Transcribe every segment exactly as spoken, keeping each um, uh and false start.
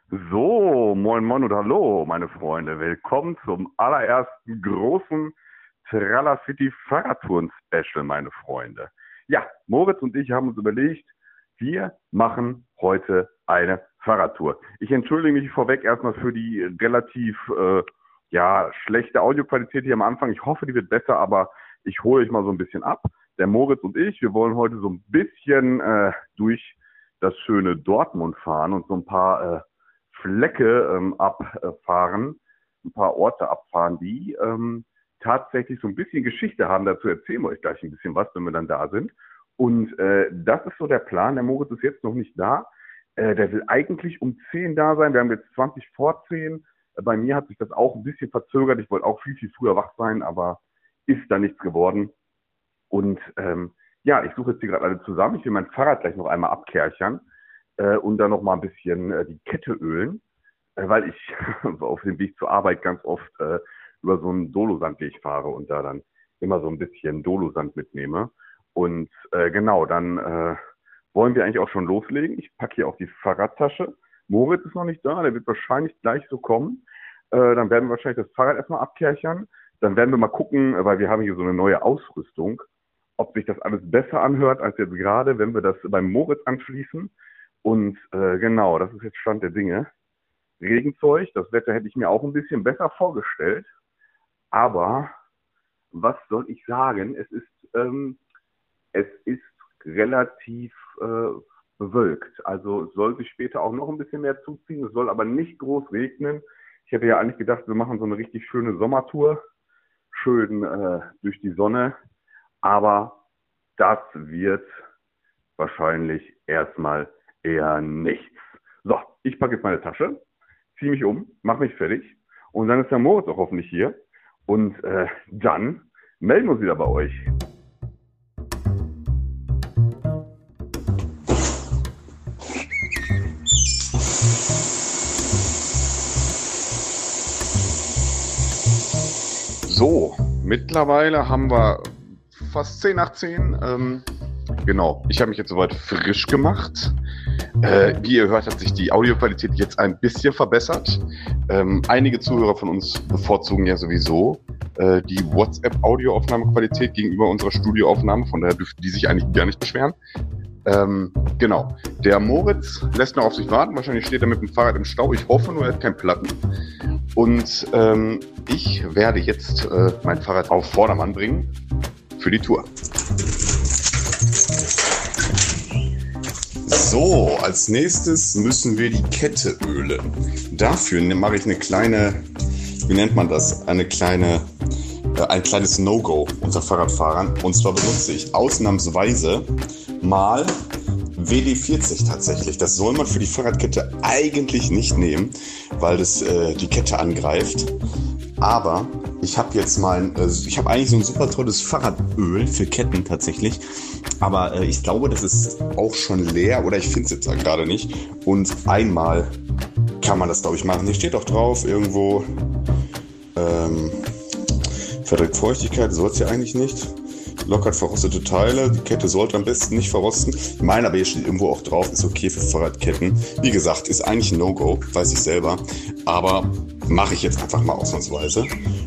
So, moin moin und hallo, meine Freunde. Willkommen zum allerersten großen Tralla City Fahrradtouren-Special, meine Freunde. Ja, Moritz und ich haben uns überlegt, wir machen heute eine Fahrradtour. Ich entschuldige mich vorweg erstmal für die relativ äh, ja, schlechte Audioqualität hier am Anfang. Ich hoffe, die wird besser, aber ich hole euch mal so ein bisschen ab. Der Moritz und ich, wir wollen heute so ein bisschen äh, durch das schöne Dortmund fahren und so ein paar äh, Flecke ähm, abfahren, ein paar Orte abfahren, die ähm, tatsächlich so ein bisschen Geschichte haben. Dazu erzählen wir euch gleich ein bisschen was, wenn wir dann da sind. Und äh, das ist so der Plan. Der Moritz ist jetzt noch nicht da. Äh, der will eigentlich um zehn da sein. Wir haben jetzt zwanzig vor zehn. Äh, bei mir hat sich das auch ein bisschen verzögert. Ich wollte auch viel, viel früher wach sein, aber ist da nichts geworden. Und ähm, ja, ich suche jetzt hier gerade alle zusammen. Ich will mein Fahrrad gleich noch einmal abkerchern äh, und dann noch mal ein bisschen äh, die Kette ölen, äh, weil ich auf dem Weg zur Arbeit ganz oft äh, über so einen Dolosandweg fahre und da dann immer so ein bisschen Dolosand mitnehme. Und äh, genau, dann äh, wollen wir eigentlich auch schon loslegen. Ich packe hier auch die Fahrradtasche. Moritz ist noch nicht da, der wird wahrscheinlich gleich so kommen. Äh, dann werden wir wahrscheinlich das Fahrrad erstmal abkerchern. Dann werden wir mal gucken, weil wir haben hier so eine neue Ausrüstung, ob sich das alles besser anhört als jetzt gerade, wenn wir das beim Moritz anschließen. Und äh, genau, das ist jetzt Stand der Dinge. Regenzeug, das Wetter hätte ich mir auch ein bisschen besser vorgestellt. Aber was soll ich sagen? Es ist, ähm, es ist relativ äh, bewölkt. Also es soll sich später auch noch ein bisschen mehr zuziehen. Es soll aber nicht groß regnen. Ich hätte ja eigentlich gedacht, wir machen so eine richtig schöne Sommertour. Schön äh, durch die Sonne. Aber das wird wahrscheinlich erstmal eher nichts. So, ich packe jetzt meine Tasche, ziehe mich um, mache mich fertig und dann ist der Moritz auch hoffentlich hier und äh, dann melden wir uns wieder bei euch. So, mittlerweile haben wir fast zehn nach zehn. Ähm, genau, ich habe mich jetzt soweit frisch gemacht. Äh, wie ihr hört, hat sich die Audioqualität jetzt ein bisschen verbessert. Ähm, einige Zuhörer von uns bevorzugen ja sowieso äh, die WhatsApp-Audioaufnahmequalität gegenüber unserer Studioaufnahme. Von daher dürften die sich eigentlich gar nicht beschweren. Ähm, genau, der Moritz lässt noch auf sich warten. Wahrscheinlich steht er mit dem Fahrrad im Stau. Ich hoffe nur, er hat keinen Platten. Und ähm, ich werde jetzt äh, mein Fahrrad auf Vordermann bringen für die Tour. So, als nächstes müssen wir die Kette ölen. Dafür mache ich eine kleine, wie nennt man das? Eine kleine, äh, ein kleines No-Go unter Fahrradfahrern. Und zwar benutze ich ausnahmsweise mal W D vierzig tatsächlich. Das soll man für die Fahrradkette eigentlich nicht nehmen, weil das äh, die Kette angreift. Aber ich habe jetzt mal, äh, ich habe eigentlich so ein super tolles Fahrradöl für Ketten tatsächlich. Aber äh, ich glaube, das ist auch schon leer oder ich finde es jetzt gerade nicht. Und einmal kann man das, glaube ich, machen. Hier steht auch drauf irgendwo, ähm, verdrückt Feuchtigkeit, soll es ja eigentlich nicht. Lockert verrostete Teile. Die Kette sollte am besten nicht verrosten. Ich meine, aber hier steht irgendwo auch drauf, ist okay für Fahrradketten. Wie gesagt, ist eigentlich ein No-Go, weiß ich selber. Aber mache ich jetzt einfach mal ausnahmsweise.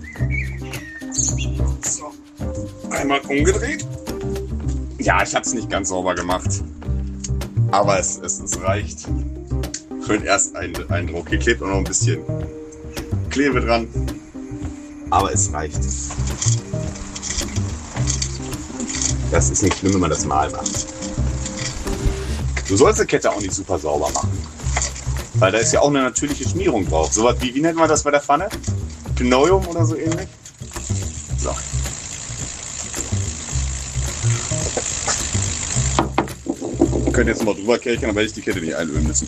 So, einmal umgedreht. Ja, ich habe es nicht ganz sauber gemacht. Aber es, es, es reicht für den Ersteindruck. Hier klebt auch noch ein bisschen Klebe dran. Aber es reicht. Das ist nicht schlimm, wenn man das mal macht. Du sollst die Kette auch nicht super sauber machen. Weil da ist ja auch eine natürliche Schmierung drauf. So was wie, wie nennt man das bei der Pfanne? Pinoium oder so ähnlich? So. Ihr könnt jetzt mal drüber kelchern, aber ich die Kette nicht einölen müssen.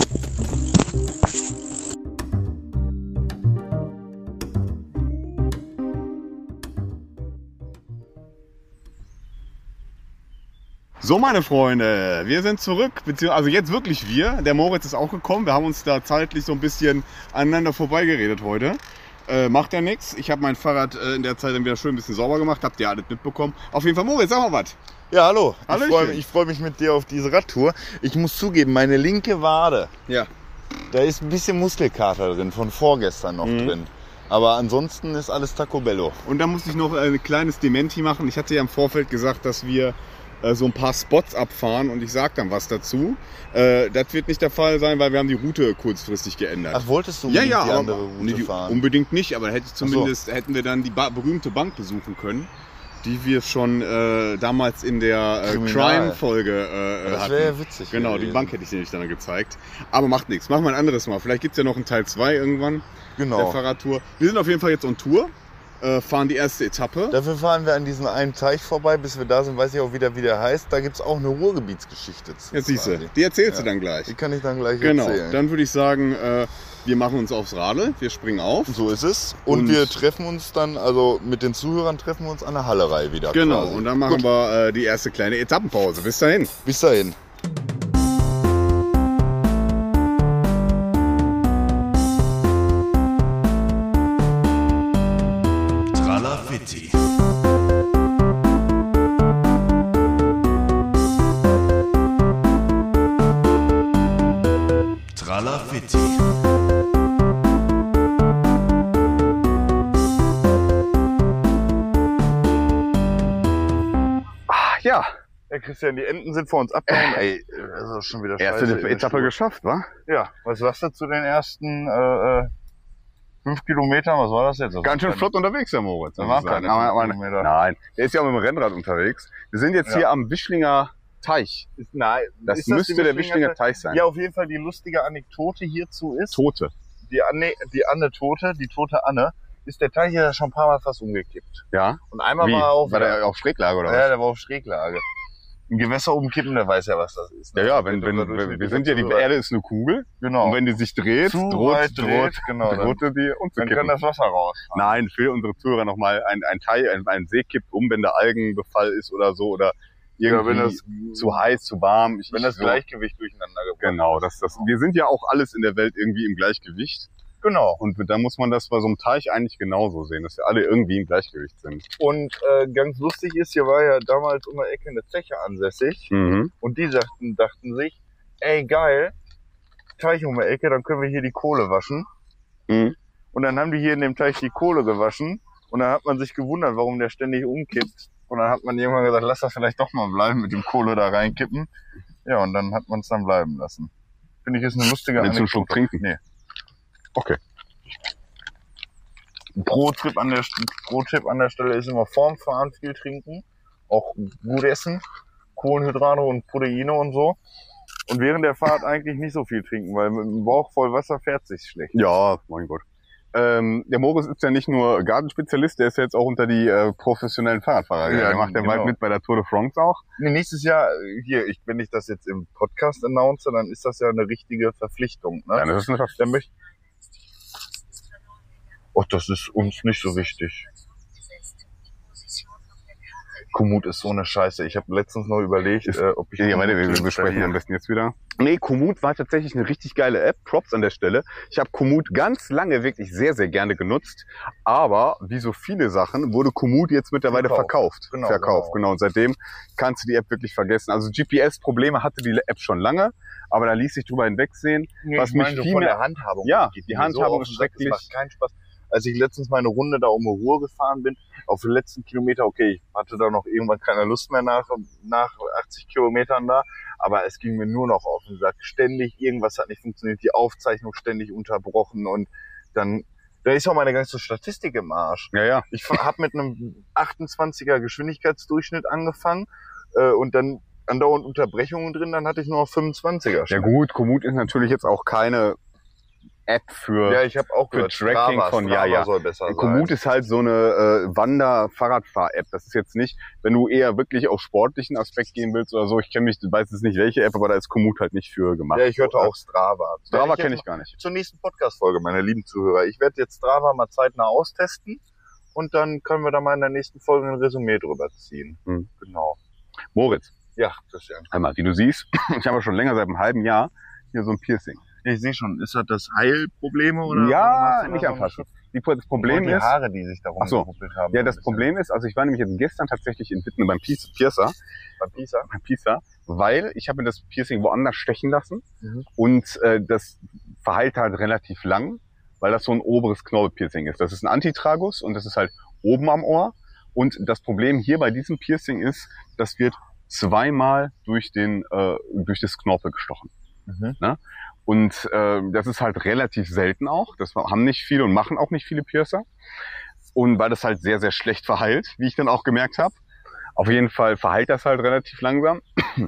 So, meine Freunde, wir sind zurück, also jetzt wirklich wir. Der Moritz ist auch gekommen. Wir haben uns da zeitlich so ein bisschen aneinander vorbeigeredet heute. Äh, macht ja nichts. Ich habe mein Fahrrad äh, in der Zeit dann wieder schön ein bisschen sauber gemacht. Habt ihr alles mitbekommen. Auf jeden Fall, Moritz, sag mal was. Ja, hallo. Hallöchen. Ich freue mich, ich freu mich mit dir auf diese Radtour. Ich muss zugeben, meine linke Wade, Ja. Da ist ein bisschen Muskelkater drin, von vorgestern noch Mhm. drin. Aber ansonsten ist alles Taco Bello. Und da muss ich noch ein kleines Dementi machen. Ich hatte ja im Vorfeld gesagt, dass wir äh, so ein paar Spots abfahren und ich sage dann was dazu. Äh, das wird nicht der Fall sein, weil wir haben die Route kurzfristig geändert. Ach, wolltest du ja, unbedingt ja, die aber andere Route nee, die, fahren? unbedingt nicht, aber hätte ich so. zumindest hätten wir dann die ba berühmte Bank besuchen können, die wir schon äh, damals in der äh, Kriminal. Crime-Folge äh, Das hatten. wäre ja witzig Genau, die gewesen. Bank hätte ich dir nicht dann gezeigt. Aber macht nichts, machen wir ein anderes Mal. Vielleicht gibt es ja noch einen Teil zwei irgendwann der Genau. Fahrradtour. Wir sind auf jeden Fall jetzt on Tour, äh, fahren die erste Etappe. Dafür fahren wir an diesem einen Teich vorbei. Bis wir da sind, weiß ich auch wieder, wie der heißt. Da gibt es auch eine Ruhrgebietsgeschichte zu. Jetzt siehst du, quasi. die erzählst Ja. du dann gleich. Die kann ich dann gleich Genau, erzählen. dann würde ich sagen, äh, wir machen uns aufs Radl, wir springen auf. So ist es. Und, Und- wir treffen uns dann, also mit den Zuhörern treffen wir uns an der Hallerei wieder. Genau, quasi. und dann machen Gut. wir äh, die erste kleine Etappenpause. Bis dahin. Bis dahin. Tralafitti. Tralafitti. Ach ja, Ja, Christian, die Enten sind vor uns abgehauen. Ey, das ist schon wieder erste scheiße. Etappe geschafft, wa? Ja, was sagst du zu den ersten äh, äh, fünf Kilometern? Was war das jetzt? Ganz schön flott unterwegs, der Moritz. Das muss ich waren sagen. keine Aber- aber- fünf Kilometer. Nein, der ist ja auch mit dem Rennrad unterwegs. Wir sind jetzt Ja. hier am Wischlinger Teich. Nein, Das ist müsste die der Wischlinger Teich? Teich sein. Ja, auf jeden Fall die lustige Anekdote hierzu ist, Tote. die Anne, die Anne Tote, die tote Anne, ist der Teich ja schon ein paar Mal fast umgekippt. Ja? Und einmal Wie? war er auf, War der auf Schräglage oder ja, was? der war auf Schräglage. Ein Gewässer umkippen, der weiß ja, was das ist. Ja, ne? ja, wenn, Der wenn, durchschnittliche wenn wir sind ja, die Zuhörer. Erde ist eine Kugel. Genau. Und wenn die sich dreht, Zu droht, weit droht, dreht, genau, dann- droht die Dann umzukippen. kann das Wasser raus. Nein, für unsere Zuhörer nochmal ein, ein Teil, ein, ein See kippt um, wenn der Algenbefall ist oder so oder irgendwie wenn das- zu heiß, zu warm. Ich, Wenn das so, Gleichgewicht durcheinander gebracht Genau, das, das, wir sind ja auch alles in der Welt irgendwie im Gleichgewicht. Genau. Und da muss man das bei so einem Teich eigentlich genauso sehen, dass wir alle irgendwie im Gleichgewicht sind. Und äh, ganz lustig ist, hier war ja damals um die Ecke eine Zeche ansässig. Mhm. Und die sagten, dachten sich, ey geil, Teich um die Ecke, dann können wir hier die Kohle waschen. Mhm. Und dann haben die hier in dem Teich die Kohle gewaschen. Und dann hat man sich gewundert, warum der ständig umkippt. Und dann hat man irgendwann gesagt, lass das vielleicht doch mal bleiben mit dem Kohle da reinkippen. Ja, und dann hat man es dann bleiben lassen. Finde ich, ist eine lustige Willst du einen Schluck Anekdote. trinken? Nee. Okay. Pro-Tipp an der, Pro-Tipp an der Stelle ist immer vorm Fahren viel trinken. Auch gut essen. Kohlenhydrate und Proteine und so. Und während der Fahrt eigentlich nicht so viel trinken, weil mit dem Bauch voll Wasser fährt sich schlecht. Ja, mein Gott. Ähm, der Moritz ist ja nicht nur Gartenspezialist, der ist jetzt auch unter die äh, professionellen Fahrradfahrer. Ja, der macht ja genau. bald mit bei der Tour de France auch. Nee, nächstes Jahr, äh, hier, ich, wenn ich das jetzt im Podcast announce, dann ist das ja eine richtige Verpflichtung. Ne? Ja, das ist eine Dann möchte Oh, das ist uns nicht so wichtig. Komoot ist so eine Scheiße. Ich habe letztens noch überlegt, Ist- äh, ob ich... Ja, warte, wir, Komoot wir besprechen am installiere. besten jetzt wieder. Nee, Komoot war tatsächlich eine richtig geile App. Props an der Stelle. Ich habe Komoot ganz lange wirklich sehr, sehr gerne genutzt. Aber wie so viele Sachen wurde Komoot jetzt mittlerweile Verkauft. verkauft. Genau, Verkauft, genau. genau. Und seitdem kannst du die App wirklich vergessen. Also G P S-Probleme hatte die App schon lange, aber da ließ sich drüber hinwegsehen. Nee, was ich mich meine, so viel von mehr- der Handhabung. Ja, geht die mir Handhabung auf ist den Sack, schrecklich. Das macht keinen Spaß. Als ich letztens meine Runde da um die Ruhr gefahren bin, auf den letzten Kilometer, okay, ich hatte da noch irgendwann keine Lust mehr nach, nach achtzig Kilometern da, aber es ging mir nur noch auf den Sack. Ständig, irgendwas hat nicht funktioniert, die Aufzeichnung ständig unterbrochen und dann, da ist auch meine ganze Statistik im Arsch. Ja, ja. Ich habe mit einem achtundzwanziger Geschwindigkeitsdurchschnitt angefangen äh, und dann andauernd Unterbrechungen drin, dann hatte ich nur noch fünfundzwanziger. Ja gut, Komoot ist natürlich jetzt auch keine App für... Ja, ich habe auch für gehört, Tracking Strava, von- Strava ja, ja. soll besser sein. Komoot ist halt so eine äh, Wander-Fahrradfahr-App. Das ist jetzt nicht, wenn du eher wirklich auf sportlichen Aspekt gehen willst oder so. Ich kenne mich, weiß jetzt nicht welche App, aber da ist Komoot halt nicht für gemacht. Ja, ich hörte auch Strava. Strava Werde kenne jetzt ich gar nicht. Zur nächsten Podcast-Folge, meine lieben Zuhörer. Ich werde jetzt Strava mal zeitnah austesten und dann können wir da mal in der nächsten Folge ein Resümee drüber ziehen. Hm. Genau. Moritz, Ja, Christian. einmal, wie du siehst, ich habe schon länger seit einem halben Jahr hier so ein Piercing. Ich sehe schon, ist das das Heilprobleme oder? ja, oder nicht so? anfassen. Die, das Problem die ist, Haare, die sich darum Ach so. geruppelt haben. ja, so das ein bisschen. Problem ist, also ich war nämlich jetzt gestern tatsächlich in Witten beim Pier- Piercer, Beim Pisa. beim Piercer, weil ich habe mir das Piercing woanders stechen lassen Mhm. und äh, das verheilt halt relativ lang, weil das so ein oberes Knorpelpiercing ist. Das ist ein Antitragus und das ist halt oben am Ohr. Und das Problem hier bei diesem Piercing ist, das wird zweimal durch den äh, durch das Knorpel gestochen. Mhm. Ne? Und äh, das ist halt relativ selten auch. Das haben nicht viele und machen auch nicht viele Piercer. Und weil das halt sehr, sehr schlecht verheilt, wie ich dann auch gemerkt habe. Auf jeden Fall verheilt das halt relativ langsam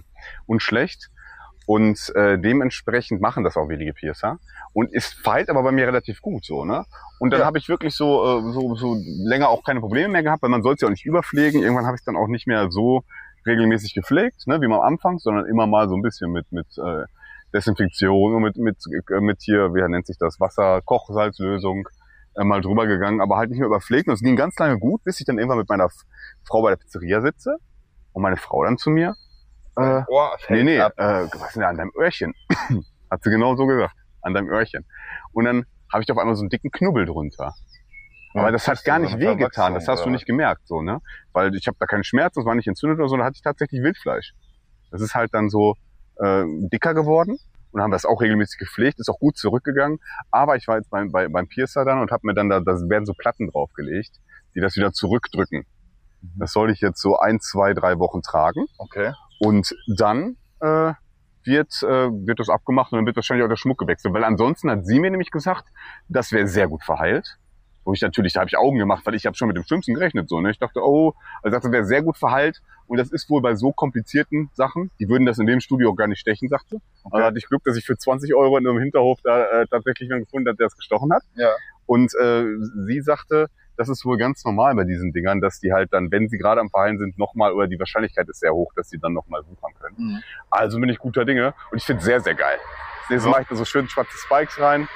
und schlecht. Und äh, dementsprechend machen das auch wenige Piercer. Und es verheilt aber bei mir relativ gut so, ne? Und dann Ja. habe ich wirklich so, äh, so, so länger auch keine Probleme mehr gehabt, weil man soll es ja auch nicht überpflegen. Irgendwann habe ich dann auch nicht mehr so regelmäßig gepflegt, ne, wie man am Anfang, sondern immer mal so ein bisschen mit mit äh, Desinfektion und mit mit äh, mit hier, wie nennt sich das, Wasser, Kochsalzlösung äh, mal drüber gegangen, aber halt nicht mehr überpflegt. Und es ging ganz lange gut, bis ich dann irgendwann mit meiner Frau bei der Pizzeria sitze und meine Frau dann zu mir, äh, Ohr nee, fällt nee, ab. äh, was ist denn da an deinem Öhrchen? Hat sie genau so gesagt, an deinem Öhrchen. Und dann habe ich auf einmal so einen dicken Knubbel drunter. Aber das hat gar nicht wehgetan, das hast du nicht gemerkt, so, ne? Weil ich habe da keinen Schmerz, das war nicht entzündet oder so, da hatte ich tatsächlich Wildfleisch. Das ist halt dann so äh, dicker geworden und dann haben wir es auch regelmäßig gepflegt, ist auch gut zurückgegangen. Aber ich war jetzt beim, bei, beim Piercer dann und habe mir dann da, da werden so Platten draufgelegt, die das wieder zurückdrücken. Das soll ich jetzt so ein, zwei, drei Wochen tragen. Okay. Und dann äh, wird, äh, wird das abgemacht und dann wird wahrscheinlich auch der Schmuck gewechselt. Weil ansonsten hat sie mir nämlich gesagt, das wäre sehr gut verheilt. Wo ich natürlich, da habe ich Augen gemacht, weil ich habe schon mit dem Schlimmsten gerechnet. So, ne? Ich dachte, oh, also sagte, wäre sehr gut verheilt. Und das ist wohl bei so komplizierten Sachen, die würden das in dem Studio auch gar nicht stechen, sagte. Okay. Also hatte ich Glück, dass ich für zwanzig Euro in einem Hinterhof da äh, tatsächlich jemanden gefunden habe, der das gestochen hat. Ja. Und äh, sie sagte, das ist wohl ganz normal bei diesen Dingern, dass die halt dann, wenn sie gerade am Verheilen sind, nochmal, oder die Wahrscheinlichkeit ist sehr hoch, dass sie dann nochmal wuchern können. Mhm. Also bin ich guter Dinge und ich finde es sehr, sehr geil. Jetzt Ja. mache ich da so schön schwarze Spikes rein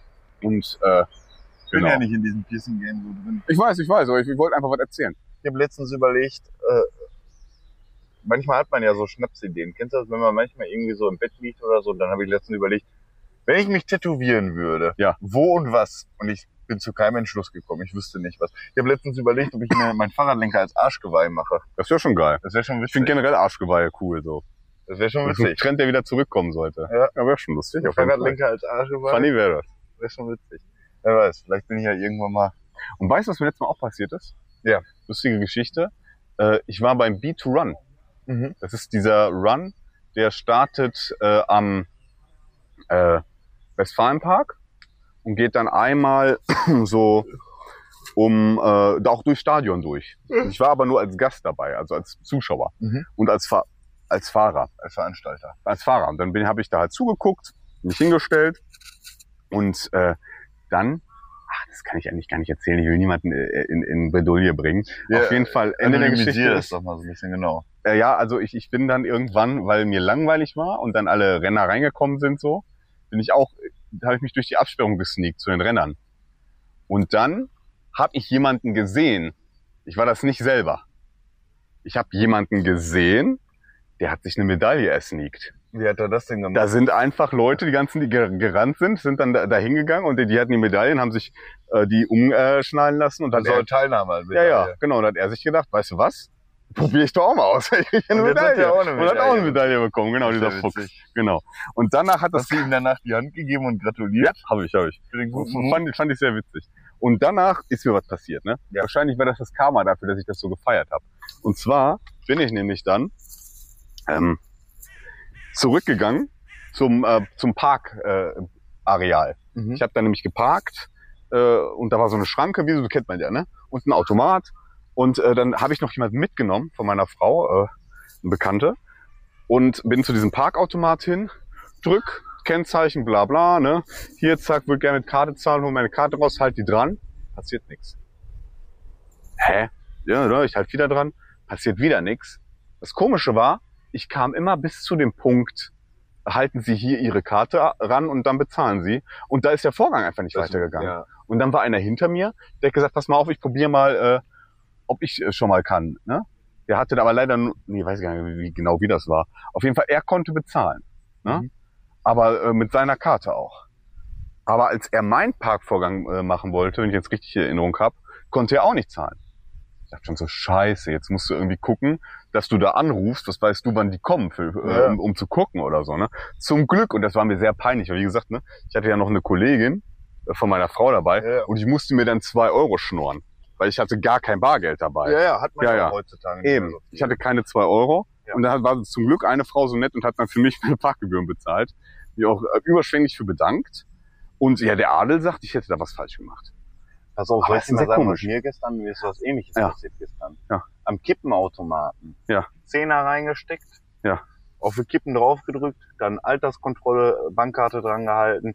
und äh, Ich bin genau. ja nicht in diesem Piercing-Game so drin. Ich weiß, ich weiß, aber ich, ich wollte einfach was erzählen. Ich habe letztens überlegt, äh, manchmal hat man ja so Schnapsideen. Kennst du das, wenn man manchmal irgendwie so im Bett liegt oder so? Dann habe ich letztens überlegt, wenn ich mich tätowieren würde, Ja. wo und was? Und ich bin zu keinem Entschluss gekommen. Ich wüsste nicht was. Ich habe letztens überlegt, ob ich mir meinen Fahrradlenker als Arschgeweih mache. Das wäre schon geil. Das wäre schon Ich witzig. finde generell Arschgeweihe cool so. Das wäre schon Das ist ein witzig. Trend, der wieder zurückkommen sollte. Ja. ja wäre schon lustig. Auf jeden Fall. Fahrradlenker als Arschgeweih. Funny wäre das. Wäre schon witzig. Wer weiß, vielleicht bin ich ja irgendwann mal. Und weißt du, was mir letztes Mal auch passiert ist? Ja. Lustige Geschichte. Äh, ich war beim Beat to Run. Mhm. Das ist dieser Run, der startet äh, am äh, Westfalenpark und geht dann einmal so um äh, da auch durchs Stadion durch. Ich war aber nur als Gast dabei, also als Zuschauer Mhm. und als Fa- als Fahrer, Als Veranstalter. als Fahrer. Und dann bin habe ich da halt zugeguckt, mich hingestellt und äh, dann, ach, das kann ich eigentlich gar nicht erzählen. Ich will niemanden äh, in, in Bredouille bringen. Ja, Auf jeden Fall Ende der Geschichte Anonymisier das ist, doch mal so ein bisschen genau. äh, ja, also ich, ich bin dann irgendwann, weil mir langweilig war und dann alle Renner reingekommen sind so, bin ich auch, da habe ich mich durch die Absperrung gesneakt zu den Rennern. Und dann habe ich jemanden gesehen. Ich war das nicht selber. Ich habe jemanden gesehen, der hat sich eine Medaille ersneakt. Wie hat er das denn gemacht? Da sind einfach Leute, die ganzen, die ger- gerannt sind, sind dann da, da hingegangen und die, die hatten die Medaillen, haben sich äh, die umschnallen lassen und dann also Teilnahme halt ja, ja, genau. Und dann hat er sich gedacht, weißt du was? Probiere ich doch auch mal aus. Ich krieg eine Und jetzt hat Medaille. er auch eine Und hat auch eine Medaille. Medaille bekommen, genau, dieser Sehr Fuchs. witzig. Genau. Und danach hat das, Hast du ihm danach die Hand gegeben und ja, gratuliert habe ich, habe ich. für den guten Mut? Fand, fand ich sehr witzig. Und danach ist mir was passiert, ne? Ja. Wahrscheinlich war das das Karma dafür, dass ich das so gefeiert habe. Und zwar bin ich nämlich dann ähm, zurückgegangen zum äh, zum Parkareal. Äh, Areal. Mhm. Ich habe da nämlich geparkt äh, und da war so eine Schranke, wie so kennt man ja, ne? Und ein Automat. Und äh, dann habe ich noch jemanden mitgenommen von meiner Frau, äh, eine Bekannte, und bin zu diesem Parkautomat hin, drück, Kennzeichen, bla bla, ne? Hier, zack, würde gerne mit Karte zahlen, hol meine Karte raus, halt die dran, passiert nichts. Hä? Ja, ne? Ich halt wieder dran, passiert wieder nichts. Das Komische war, ich kam immer bis zu dem Punkt, halten Sie hier Ihre Karte ran und dann bezahlen Sie. Und da ist der Vorgang einfach nicht Das- weitergegangen. Ja. Und dann war einer hinter mir, der hat gesagt, pass mal auf, ich probiere mal, äh, ob ich äh, schon mal kann. Ne? Der hatte da aber leider, nur, nee, weiß ich gar nicht wie, genau wie das war. Auf jeden Fall, er konnte bezahlen. Ne? Mhm. Aber äh, mit seiner Karte auch. Aber als er meinen Parkvorgang äh, machen wollte, wenn ich jetzt richtig Erinnerung habe, konnte er auch nicht zahlen. Ich dachte schon so, scheiße, jetzt musst du irgendwie gucken, dass du da anrufst, was weißt du, wann die kommen, für, Ja. äh, um, um zu gucken oder so, ne? Zum Glück, und das war mir sehr peinlich, weil wie gesagt, ne, ich hatte ja noch eine Kollegin äh, von meiner Frau dabei Ja. und ich musste mir dann zwei Euro schnorren, weil ich hatte gar kein Bargeld dabei. Ja, ja, hat man Ja, ja, ja. auch heutzutage nicht mehr Eben, so viel. ich hatte keine zwei Euro Ja. und da war zum Glück eine Frau so nett und hat dann für mich meine Parkgebühren bezahlt, die auch äh, überschwänglich für bedankt. Und ja, der Adel sagt, ich hätte da was falsch gemacht. Pass auf, Aber soll das ich ist dir mal sehr sagen, komisch. was mir gestern, mir ist was Ähnliches Ja. passiert gestern. Ja. Am Kippenautomaten. Ja. Zehner reingesteckt. Ja. Auf die Kippen draufgedrückt, dann Alterskontrolle, Bankkarte dran gehalten.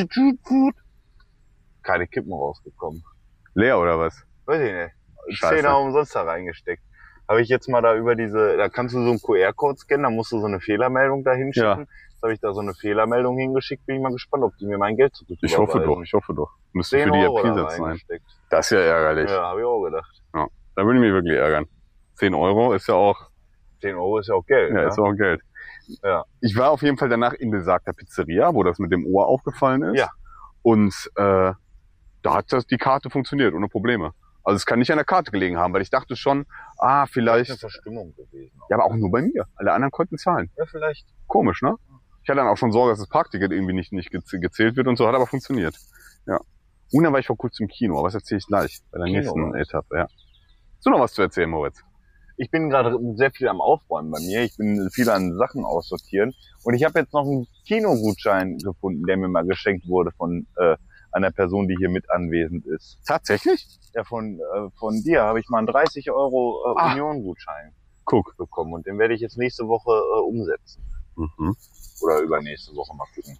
Keine Kippen rausgekommen. Leer oder was? Weiß ich nicht. Scheiße. Zehner umsonst da reingesteckt. Habe ich jetzt mal da über diese, da kannst du so einen Q R-Code scannen, da musst du so eine Fehlermeldung da hinschicken. Jetzt habe ich da so eine Fehlermeldung hingeschickt, bin ich mal gespannt, ob die mir mein Geld zurück Ich hoffe überweisen. doch, ich hoffe doch. Müsste zehn für die Euro da P-Satz sein. reingesteckt. Das ist ja ärgerlich. Ja, habe ich auch gedacht. Da würde ich mich wirklich ärgern. zehn Euro ist ja auch, zehn Euro ist ja auch Geld. ja, ne? ist auch Geld. Ja. Ich war auf jeden Fall danach in besagter Pizzeria, wo das mit dem Ohr aufgefallen ist. Ja. Und äh, da hat das die Karte funktioniert, ohne Probleme. Also es kann nicht an der Karte gelegen haben, weil ich dachte schon, ah, Das ist vielleicht. eine Verstimmung gewesen. Ja, aber auch nur bei mir. Alle anderen konnten zahlen. Ja, vielleicht. Komisch, ne? Ich hatte dann auch schon Sorge, dass das Parkticket irgendwie nicht, nicht gez- gezählt wird und so, hat aber funktioniert. Ja. Und dann war ich vor kurzem im Kino, aber das erzähle ich gleich bei der Kino, nächsten oder? Etappe, ja. Hast du noch was zu erzählen, Moritz? Ich bin gerade sehr viel am Aufräumen bei mir. Ich bin viel an Sachen aussortieren. Und ich habe jetzt noch einen Kinogutschein gefunden, der mir mal geschenkt wurde von äh, einer Person, die hier mit anwesend ist. Tatsächlich? Ja, von, äh, von dir habe ich mal einen dreißig Euro äh, Ah. Union-Gutschein Guck. bekommen. Und den werde ich jetzt nächste Woche äh, umsetzen. Mhm. Oder übernächste Woche mal gucken.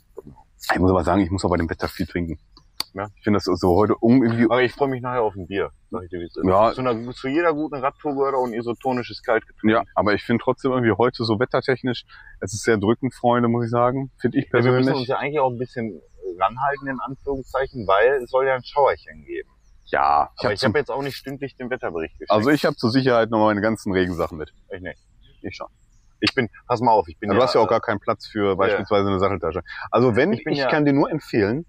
Ich muss aber sagen, ich muss auch bei dem Wetter viel trinken. Ja. Ich finde das so heute irgendwie. Aber ich freue mich nachher auf ein Bier. Sag ich dir, wie es ist. Ja. Zu, einer, zu jeder guten Radtour gehört auch ein isotonisches Kaltgetränk. Ja, aber ich finde trotzdem irgendwie heute so wettertechnisch, es ist sehr drückend, Freunde, muss ich sagen. Finde ich Ja, wir müssen uns persönlich. ja eigentlich auch ein bisschen ranhalten, in Anführungszeichen, weil es soll ja ein Schauerchen geben. Ja, ich Aber habe ich habe jetzt auch nicht stündlich den Wetterbericht geschickt. also ich habe zur Sicherheit noch meine ganzen Regensachen mit. Ich nicht. Ich schon. Ich bin, pass mal auf, ich bin Du hast ja auch gar keinen Platz für beispielsweise eine Satteltasche. Also wenn, Ich ich, bin ja- kann dir nur empfehlen,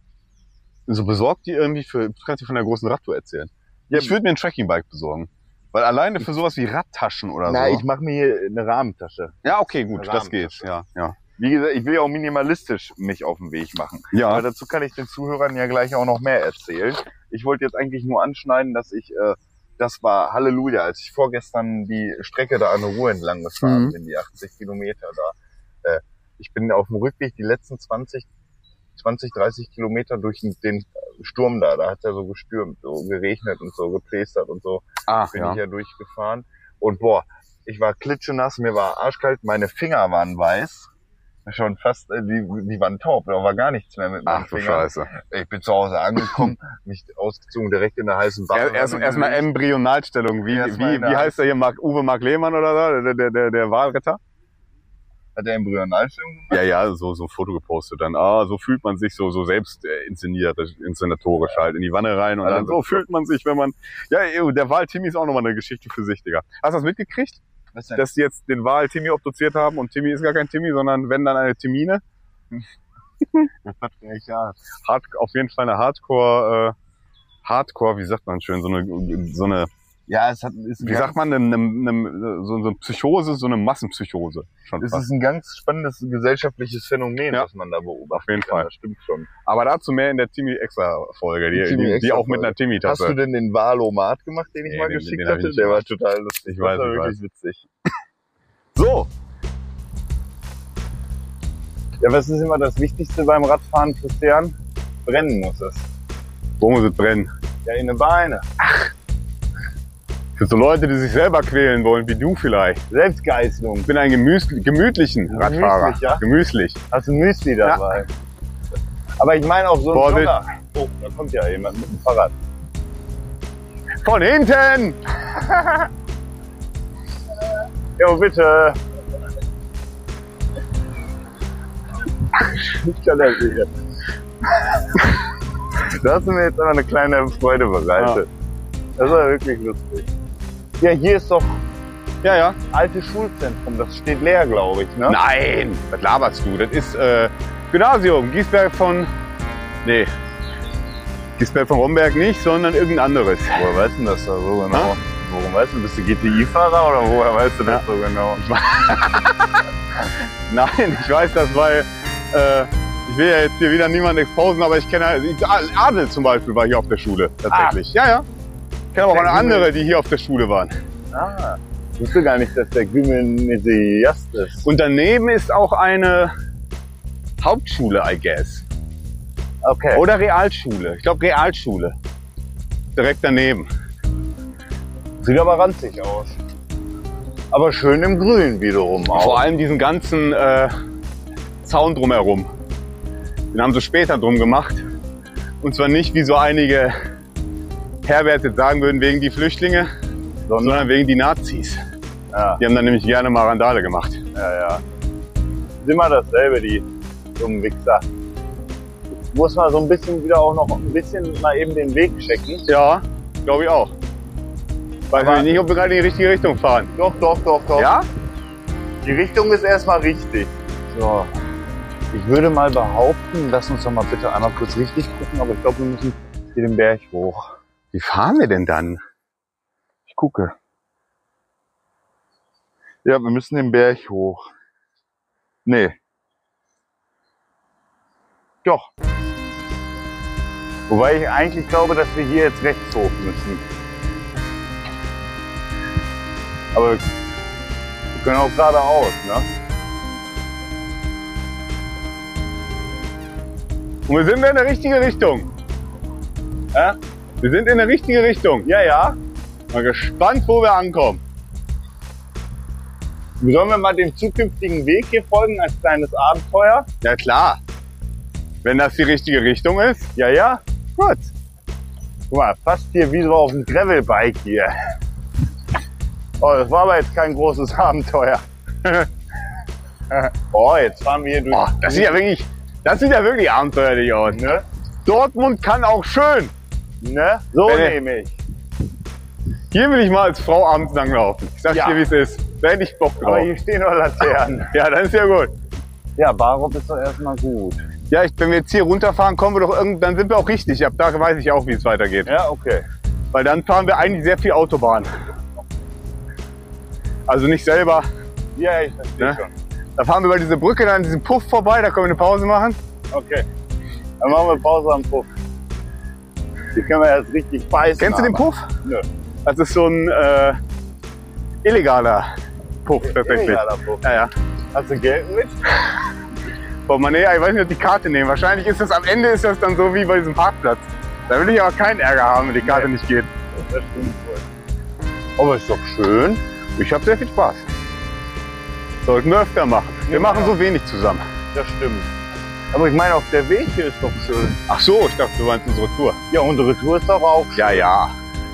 so besorg die irgendwie für, du kannst dir von der großen Radtour erzählen. Ja, Ich würde mir ein Trekkingbike besorgen. Weil alleine für sowas wie Radtaschen oder Na, so. ich mache mir hier eine Rahmentasche. Ja, okay, gut, Eine das geht. Rahmentasche. Ja, ja. Wie gesagt, ich will ja auch minimalistisch mich auf den Weg machen. Ja. Aber dazu kann ich den Zuhörern ja gleich auch noch mehr erzählen. Ich wollte jetzt eigentlich nur anschneiden, dass ich, äh, das war Halleluja, als ich vorgestern die Strecke da an der Ruhr entlang gefahren Mhm. bin, die achtzig Kilometer da. Äh, ich bin auf dem Rückweg die letzten zwanzig, zwanzig, dreißig Kilometer durch den- den Sturm da, da hat ja so gestürmt, so geregnet und so geplästert und so. Ach, bin ja. ich ja durchgefahren. Und boah, ich war klitschenass, mir war arschkalt, meine Finger waren weiß. Schon fast, äh, die, die waren taub, da war gar nichts mehr mit meinen Ach du Fingern. Scheiße. Ich bin zu Hause angekommen, mich ausgezogen, direkt in der heißen Badewanne. Erst, erst, erstmal Embryonalstellung. Wie, Erstmal wie, in der wie heißt der hier? Mark, Uwe Mark Lehmann oder so? Der, der, der, der Wahlritter? Hat der Embryonalstellung gemacht? Ja, ja, so, so ein Foto gepostet dann. Ah, so fühlt man sich so, so selbst äh, inszeniert, inszenatorisch halt in die Wanne rein und Ja, dann das so ist fühlt man sich, wenn man, ja, ew, der Wahl-Timmy ist auch nochmal eine Geschichte für sich, Digga. Hast du das mitgekriegt? Was denn? Dass die jetzt den Wahl-Timmy obduziert haben und Timmy ist gar kein Timmy, sondern wenn dann eine Timine. Das Patriarchat. Hard, auf jeden Fall eine Hardcore, äh, Hardcore, wie sagt man schön, so eine, so eine, Ja, es hat, ist ein wie ganz, sagt man, eine, eine, eine, so, so eine Psychose, so eine Massenpsychose. Schon es fast. ist ein ganz spannendes gesellschaftliches Phänomen, Ja. was man da beobachtet. Auf jeden Fall. Ja, das stimmt schon. Aber dazu mehr in der Timmy-Extra-Folge, die, Die die, die Timmy-Extra-Folge. auch mit einer Hast du Timmy-Tasse. denn den Wahlomat gemacht, den ich Nee, mal den- geschickt den hab ich hatte? nicht Der war gemacht. total lustig. Ich weiß, das war ich wirklich witzig. So, Ja, was ist immer das Wichtigste beim Radfahren, Christian? Brennen muss es. wo muss es brennen? Ja, in den Beine. Für so Leute, die sich selber quälen wollen, wie du vielleicht. Selbstgeißelung. Ich bin ein gemüs gemütlichen Radfahrer. Gemütlich, ja? Gemüslich. Hast du Müsli dabei? Aber ich meine auch so ein Vorsicht. Jogger. Oh, da kommt ja jemand mit dem Fahrrad. Von hinten! Jo, bitte. Ich kann das nicht. Da hast du mir jetzt aber eine kleine Freude bereitet. Das war wirklich lustig. Ja, hier ist doch Ja, ja. alte Schulzentrum. Das steht leer, glaube ich, ne? Nein! Was laberst du? Das ist äh, Gymnasium, Giesberg von... Nee. Giesberg von Romberg nicht, sondern irgendein anderes. Woher weißt du das da so genau? Ha? Worum weißt du? Bist du G T I-Fahrer oder woher weißt du das ja. so genau? Nein, ich weiß das, weil äh, ich will ja jetzt hier wieder niemanden exposen, aber ich kenne Adel zum Beispiel war hier auf der Schule tatsächlich. Ah. Ja, ja. Ich kenne aber auch eine andere, die hier auf der Schule waren. Ah. Ich wusste gar nicht, dass der Gymnasiast ist. Und daneben ist auch eine Hauptschule, I guess. Okay. Oder Realschule. Ich glaube Realschule. Direkt daneben. Sieht aber ranzig aus. Aber schön im Grün wiederum auch. Vor allem diesen ganzen äh, Zaun drumherum. Den haben sie später drum gemacht. Und zwar nicht, wie so einige Herwärts sagen würden, wegen die Flüchtlinge, sondern, sondern wegen die Nazis. Ja. Die haben dann nämlich gerne mal Randale gemacht. Ja, ja. Ist immer dasselbe, die dummen Wichser. Muss man so ein bisschen wieder auch noch ein bisschen mal eben den Weg checken. Ja, glaube ich auch. Weiß ich nicht, ob wir gerade in die richtige Richtung fahren. Doch, doch, doch, doch. Ja? Die Richtung ist erstmal richtig. So. Ich würde mal behaupten, lass uns doch mal bitte einmal kurz richtig gucken, aber ich glaube, wir müssen hier den Berg hoch. Wie fahren wir denn dann? Ich gucke. Ja, wir müssen den Berg hoch. Nee. Doch. Wobei ich eigentlich glaube, dass wir hier jetzt rechts hoch müssen. Aber wir können auch geradeaus, ne? Und wir sind in der richtigen Richtung. Ja? Wir sind in der richtigen Richtung. Ja, ja. Mal gespannt, wo wir ankommen. Sollen wir mal dem zukünftigen Weg hier folgen als kleines Abenteuer? Ja klar. Wenn das die richtige Richtung ist. Ja, ja. Gut. Guck mal, fast hier wie so auf dem Gravelbike hier. Oh, das war aber jetzt kein großes Abenteuer. Oh, jetzt fahren wir hier durch. Oh, das sieht ja wirklich, das sieht ja wirklich abenteuerlich aus. Ne? Dortmund kann auch schön. Ne? So Wenn nehme ich. Hier will ich mal als Frau abends langlaufen. Ich sag Ja. dir, wie es ist. Da hätte ich Bock drauf. Aber hier stehen noch Laternen. Ja, das ist ja gut. Ja, Barup ist doch erstmal gut. Ja, ich, wenn wir jetzt hier runterfahren, kommen wir doch irgend, dann sind wir auch richtig. Ab da weiß ich auch, wie es weitergeht. Ja, okay. Weil dann fahren wir eigentlich sehr viel Autobahn. Also nicht selber. Ja, ich verstehe Ne? schon. Da fahren wir über diese Brücke, dann an diesem Puff vorbei, da können wir eine Pause machen. Okay. Dann machen wir Pause am Puff. Hier können wir jetzt richtig beißen. Kennst du den Puff? Nö. Das ist so ein äh, illegaler Puff tatsächlich. Illegaler Puff. Ja, ja. Hast du Geld mit? Boah, man, nee, ich weiß nicht, ob die Karte nehmen. Wahrscheinlich ist das am Ende ist das dann so wie bei diesem Parkplatz. Da will ich aber keinen Ärger haben, wenn die Karte Nee. nicht geht. Das stimmt wohl. Aber ist doch schön. Ich habe sehr viel Spaß. Sollten wir öfter machen. Wir Ja. machen so wenig zusammen. Das stimmt. Aber ich meine, auch der Weg hier ist doch schön. Ach so, ich dachte, du meinst unsere Tour. Ja, unsere Tour ist doch auch schön. Ja, ja.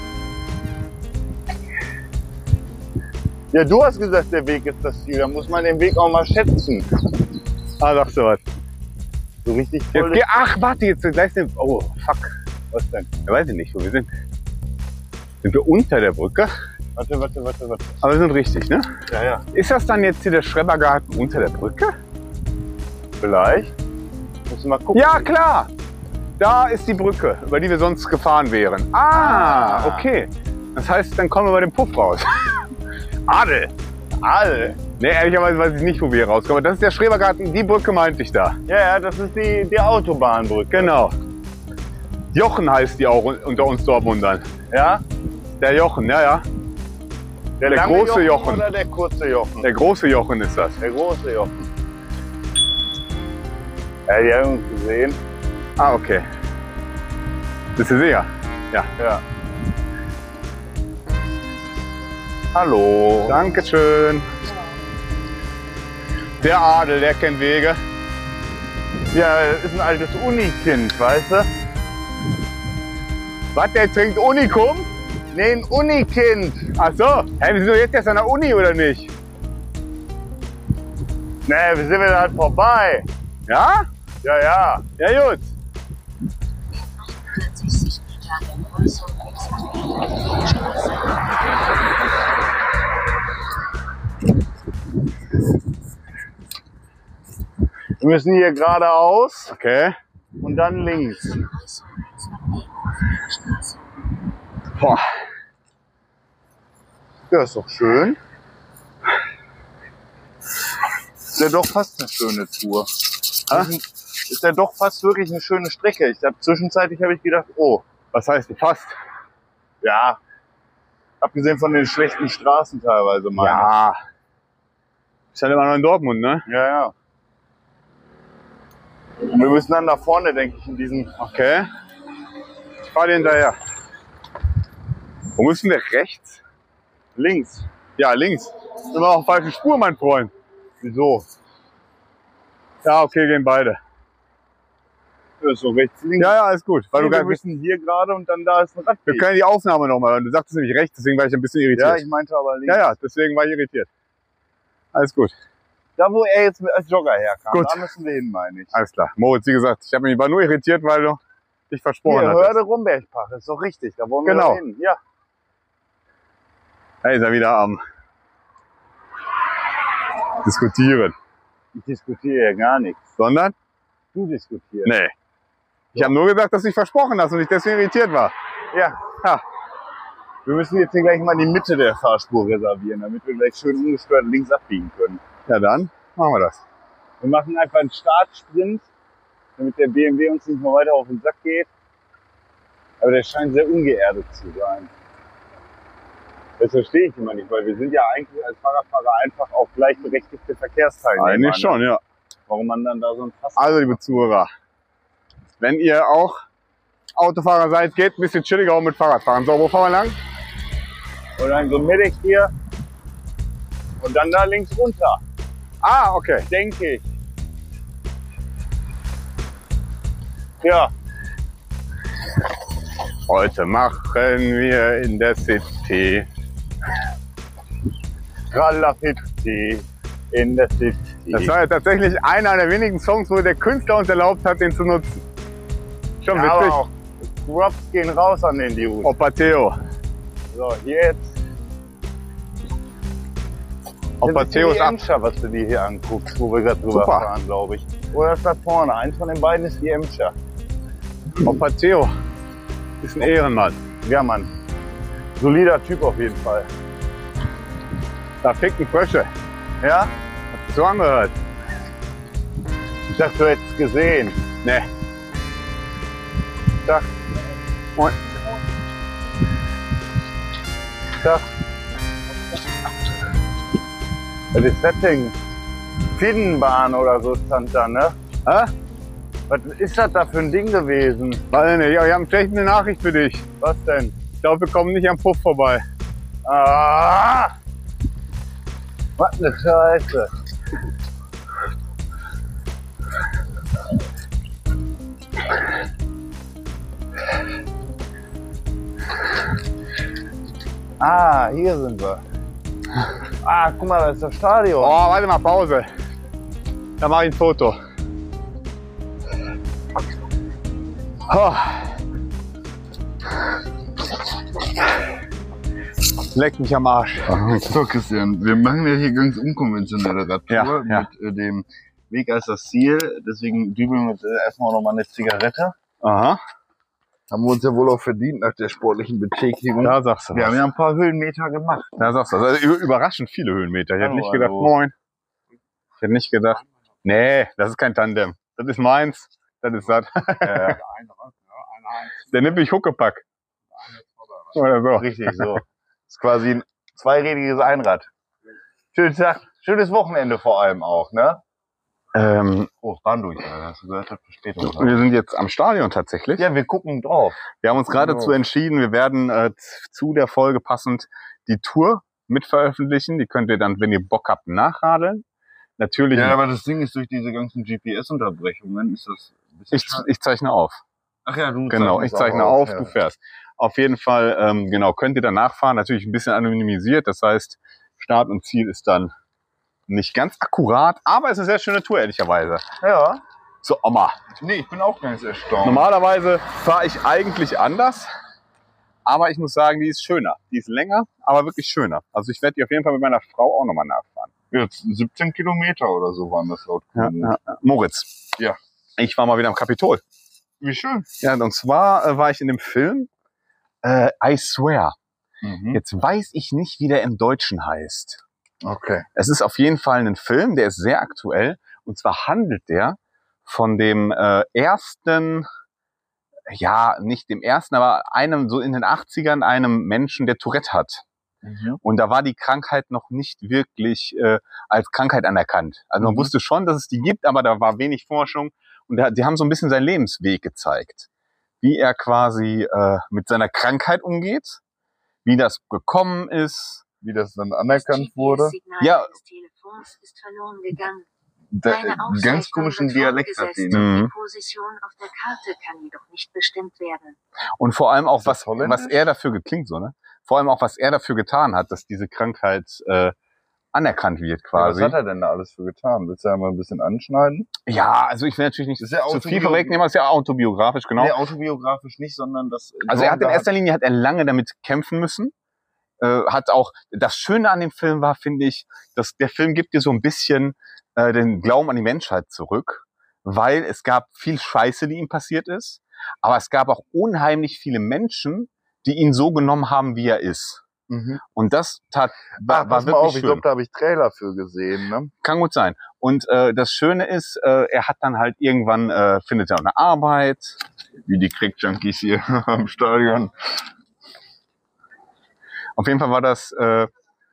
Ja, du hast gesagt, der Weg ist das Ziel. Da muss man den Weg auch mal schätzen. Ah, sagst du was. So richtig Jetzt voll. geh, ach, warte, jetzt gleich den. Oh, fuck. Was denn? Ja, weiß ich nicht, wo wir sind. Sind wir unter der Brücke? Warte, warte, warte, warte. Aber wir sind richtig, ne? Ja, ja. Ist das dann jetzt hier der Schrebergarten unter der Brücke? Vielleicht. Müssen wir mal gucken. Ja, klar. Da ist die Brücke, über die wir sonst gefahren wären. Ah, Ah. okay. Das heißt, dann kommen wir bei dem Puff raus. Adel. Adel. Ne, ehrlicherweise weiß ich nicht, wo wir hier rauskommen. Das ist der Schrebergarten, die Brücke meinte ich da. Ja, ja, das ist die, die Autobahnbrücke. Genau. Jochen heißt die auch unter uns Dortmundern. Ja? Der Jochen, ja, ja. Der lange große Jochen. Oder der kurze Jochen? Der große Jochen ist das. Der große Jochen. Ja, die haben uns gesehen. Ah, okay. Bist du sicher? Ja. Ja. Hallo. Dankeschön. Der Adel, der kennt Wege. Ja, das ist ein altes Unikind, weißt du? Was, der trinkt Unikum? Nee, ein Unikind. Ach so. Hä, wir sind doch jetzt erst an der Uni, oder nicht? Nee, wir sind wieder halt vorbei. Ja? Ja, ja. Ja, gut. Wir müssen hier geradeaus Okay. und dann links. Boah. Ja, ist doch schön. Ist ja doch fast eine schöne Tour. Ah? Ist ja doch fast wirklich eine schöne Strecke. Ich hab, zwischenzeitlich habe ich gedacht, oh, Was heißt fast? ja, abgesehen von den schlechten Straßen teilweise meine Ja. Ist halt immer noch in Dortmund, ne? ich. Ja, ja. Und wir müssen dann da vorne, denke ich, in diesen... Okay. Ich fahr dir hinterher. Wo müssen wir? Rechts? Links. Ja, links. Sind wir auf der falschen Spur, mein Freund. Wieso? Ja, okay, gehen beide. Ja, ist so rechts, links. Ja, ja, alles gut. Weil Nee, du wir gar, müssen hier gerade und dann da ist ein wir Radweg. können die Aufnahme nochmal hören. Du sagtest nämlich rechts, deswegen war ich ein bisschen Ja, irritiert. ich meinte aber links. Ja, ja, deswegen war ich irritiert. Alles gut. Da, wo er jetzt als Jogger herkam, Gut. da müssen wir hin, meine ich. Alles klar. Moritz, wie gesagt, ich habe mich war nur irritiert, weil du dich versprochen Hier, hattest. Hörde Rumbergpach, ist doch richtig, da wollen wir Genau. doch hin. Ja. Da ist er wieder am Diskutieren. Ich diskutiere ja gar nichts. Sondern? Du diskutierst. Nee. Ich habe nur gesagt, dass du dich versprochen hast und ich deswegen irritiert war. Ja. Ha. Wir müssen jetzt hier gleich mal die Mitte der Fahrspur reservieren, damit wir gleich schön ungestört links abbiegen können. Ja, dann machen wir das. Wir machen einfach einen Startsprint, damit der B M W uns nicht mehr weiter auf den Sack geht. Aber der scheint sehr ungeerdet zu sein. Das verstehe ich immer nicht, weil wir sind ja eigentlich als Fahrradfahrer einfach auch gleichberechtigte Verkehrsteilnehmer. Eigentlich schon, ja. Warum man dann da so ein Fass... Also, liebe Zuhörer, wenn ihr auch Autofahrer seid, geht ein bisschen chilliger um mit Fahrradfahren. So, wo fahren wir lang? Und dann so mittig hier und dann da links runter, Ah, okay. denke ich. Ja, Heute machen wir in der City. Tralafitti in der City. Das war ja tatsächlich einer der wenigen Songs, wo der Künstler uns erlaubt hat, den zu nutzen. Schon Ja, aber witzig. auch Props gehen raus an den Dude. Opa Theo. So, jetzt. Opa Das Theo ist ist die ab. Emscher, was du dir hier anguckst, wo wir gerade drüber Super. fahren, glaube ich. Oder ist da vorne? Eins von den beiden ist die Emscher. Opa Theo ist ein Ehrenmann. Ja, Mann. Solider Typ auf jeden Fall. Da ficken Frösche. Ja? So angehört. Ich dachte, du hättest gesehen. Nee. Tag. Moin. Tag. Was ist das denn? Finnenbahn oder so stand da, ne? Hä? Was ist das da für ein Ding gewesen? Weiß nicht, ja, wir haben vielleicht eine Nachricht für dich. Was denn? Ich glaube, wir kommen nicht am Puff vorbei. Ah! Was ne Scheiße. Ah, hier sind wir. Ah, guck mal, da ist das Stadion. Oh, warte mal, Pause. Da mache ich ein Foto. Oh. Leck mich am Arsch. So, Christian, wir machen ja hier ganz unkonventionelle Radtour Ja, ja. mit äh, dem Weg als das Ziel. Deswegen dübeln wir äh, erstmal noch mal eine Zigarette. Aha, Haben wir uns ja wohl auch verdient nach der sportlichen Betätigung. da sagst du Wir haben was. ja ein paar Höhenmeter gemacht. Da sagst du was. Also überraschend viele Höhenmeter. Ich hätte Oh, nicht gedacht, hallo. moin. Ich hätte nicht gedacht, nee, das ist kein Tandem. Das ist meins. Das ist das. Ja, Der nimmt mich Huckepack. Oder so. richtig, so. Das ist quasi ein zweirädiges Einrad. Schönen Tag, schönes Wochenende vor allem auch, ne? Ähm, Oh, Bahndurchfall, hast du gehört, das versteht uns. wir sind jetzt am Stadion tatsächlich. Ja, wir gucken drauf. Wir haben uns gerade So. dazu entschieden, wir werden äh, zu der Folge passend die Tour mit veröffentlichen. Die könnt ihr dann, wenn ihr Bock habt, nachradeln. Natürlich, Ja, aber das Ding ist, durch diese ganzen G P S-Unterbrechungen ist das ein bisschen ich, schade. ich zeichne auf. Ach ja, du Genau, ich zeichnest zeichne auch auf, ja. du fährst. Auf jeden Fall, ähm, genau, könnt ihr dann nachfahren. Natürlich ein bisschen anonymisiert. Das heißt, Start und Ziel ist dann nicht ganz akkurat, aber es ist eine sehr schöne Tour, ehrlicherweise. Ja. So, Oma. Nee, ich bin auch ganz erstaunt. Normalerweise fahre ich eigentlich anders, aber ich muss sagen, die ist schöner. Die ist länger, aber wirklich schöner. Also ich werde die auf jeden Fall mit meiner Frau auch nochmal nachfahren. Jetzt siebzehn Kilometer oder so waren das laut Ja, Google. ja, ja. Moritz. Ja. Ich war mal wieder am Kapitol. Wie schön. Ja, und zwar äh, war ich in dem Film äh, I Swear. Mhm. Jetzt weiß ich nicht, wie der im Deutschen heißt. Okay. Es ist auf jeden Fall ein Film, der ist sehr aktuell. Und zwar handelt der von dem äh, ersten, ja, nicht dem ersten, aber einem so in den achtzigern, einem Menschen, der Tourette hat. Mhm. Und da war die Krankheit noch nicht wirklich äh, als Krankheit anerkannt. Also man Mhm. wusste schon, dass es die gibt, aber da war wenig Forschung. Und da, die haben so ein bisschen seinen Lebensweg gezeigt. Wie er quasi äh, mit seiner Krankheit umgeht, wie das gekommen ist. Wie das dann anerkannt wurde. Ja. Das Telefons ist verloren gegangen. Der, Eine einen ganz Aufzeichnung komischen wird Dialekt hat die. fortgesetzt Ne? Mhm. und die Position auf der Karte kann jedoch nicht bestimmt werden. Und vor allem auch, Ist das was, holländisch? was er dafür geklingt, so, ne? Vor allem auch, was er dafür getan hat, dass diese Krankheit äh, anerkannt wird Ja, quasi. was hat er denn da alles für getan? Willst du ja mal ein bisschen anschneiden? Ja, also ich will natürlich nicht Das ist ja zu viel autobio- vorwegnehmen, aber es ist ja autobiografisch, genau. Nee, autobiografisch nicht, sondern das... Also er hat in da erster Linie hat er lange damit kämpfen müssen. Äh, hat auch, das Schöne an dem Film war, finde ich, dass der Film gibt dir so ein bisschen äh, den Glauben an die Menschheit zurück, weil es gab viel Scheiße, die ihm passiert ist, aber es gab auch unheimlich viele Menschen, die ihn so genommen haben, wie er ist. Mhm. Und das tat, war, Ach, war pass mal wirklich auf, ich schön. glaube, da habe ich Trailer für gesehen. Ne? Kann gut sein. Und äh, das Schöne ist, äh, er hat dann halt irgendwann, äh, findet er eine Arbeit, wie die Crack-Junkies hier am Stadion. Auf jeden Fall war das äh,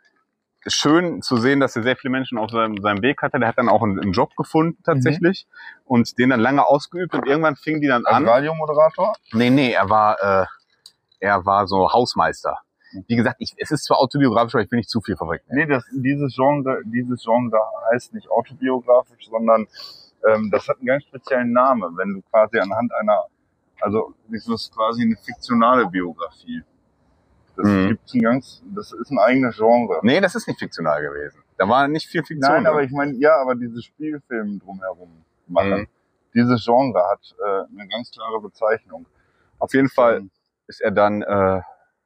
schön zu sehen, dass er sehr viele Menschen auf seinem, seinem Weg hatte. Der hat dann auch einen, einen Job gefunden tatsächlich und den dann lange ausgeübt und irgendwann fing die dann Als an. Radiomoderator? Nee, nee, er war, äh, er war so Hausmeister. Wie gesagt, ich, es ist zwar autobiografisch, aber ich will nicht zu viel vorwegnehmen. Nee, das, dieses Genre, dieses Genre heißt nicht autobiografisch, sondern ähm, das hat einen ganz speziellen Namen, wenn du quasi anhand einer, also das ist quasi eine fiktionale Biografie. Das Mhm. gibt's ein ganz, das ist ein eigenes Genre. Nee, das ist nicht fiktional gewesen. Da war nicht viel Fiktion. Nein, aber drin. ich meine, ja, aber diese Spielfilme drumherum machen. Mhm. Dieses Genre hat äh, eine ganz klare Bezeichnung. Auf jeden Fall Ähm, ist er dann, äh,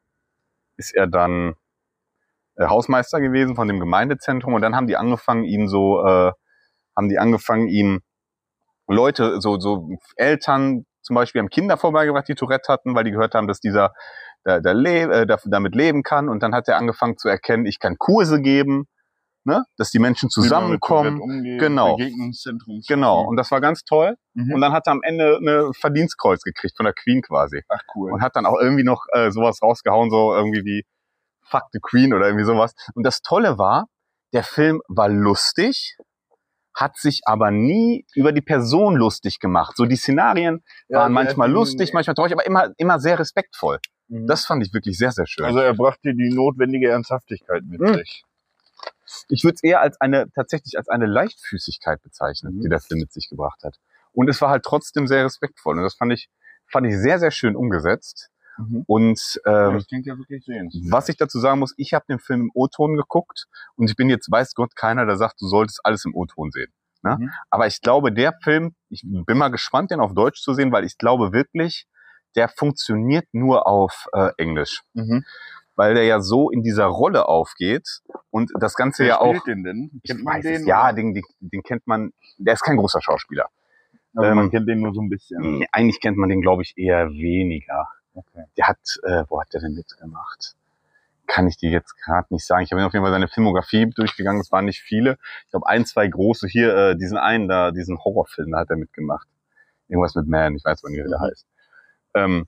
ist er dann äh, Hausmeister gewesen von dem Gemeindezentrum und dann haben die angefangen, ihm so, äh, haben die angefangen, ihm Leute, so, so Eltern zum Beispiel haben Kinder vorbeigebracht, die Tourette hatten, weil die gehört haben, dass dieser der, der le äh, der, damit leben kann. Und dann hat er angefangen zu erkennen, ich kann Kurse geben, ne, dass die Menschen wie man mit zusammenkommen. Tourette umgeht, Genau. Begegnungszentrum. Genau. Und das war ganz toll. Mhm. Und dann hat er am Ende eine Verdienstkreuz gekriegt von der Queen quasi. Ach cool. Und hat dann auch irgendwie noch äh, sowas rausgehauen, so irgendwie wie Fuck the Queen oder irgendwie sowas. Und das Tolle war, der Film war lustig, hat sich aber nie über die Person lustig gemacht. So die Szenarien Ja, waren der manchmal hat ihn- lustig, manchmal traurig, aber immer immer sehr respektvoll. Mhm. Das fand ich wirklich sehr, sehr schön. Also er brachte die notwendige Ernsthaftigkeit mit Mhm. sich. Ich würde es eher als eine, tatsächlich als eine Leichtfüßigkeit bezeichnen, Mhm. die der Film mit sich gebracht hat. Und es war halt trotzdem sehr respektvoll. Und das fand ich, fand ich sehr, sehr schön umgesetzt. Mhm. Und Ja, ähm, das klingt ja wirklich sehenswert. was ich dazu sagen muss, ich habe den Film im O-Ton geguckt und ich bin jetzt, weiß Gott, keiner, der sagt, du solltest alles im O-Ton sehen. Ne? Mhm. Aber ich glaube, der Film, ich bin mal gespannt, den auf Deutsch zu sehen, weil ich glaube wirklich, der funktioniert nur auf äh, Englisch. Mhm. Weil der ja so in dieser Rolle aufgeht und das Ganze Wer ja auch... spielt den denn? Ich Kennt man weiß den? es, ja, oder? den, den, den kennt man, der ist kein großer Schauspieler. Also ähm, man kennt den nur so ein bisschen. Nee, eigentlich kennt man den, glaube ich, eher weniger. Okay. Der hat, äh, wo hat der denn mitgemacht? Kann ich dir jetzt gerade nicht sagen. Ich habe auf jeden Fall seine Filmografie durchgegangen, es waren nicht viele. Ich glaube, ein, zwei große hier, äh, diesen einen da, diesen Horrorfilm, da hat er mitgemacht. Irgendwas mit Man, ich weiß nicht, wie der Mhm. heißt. Ähm,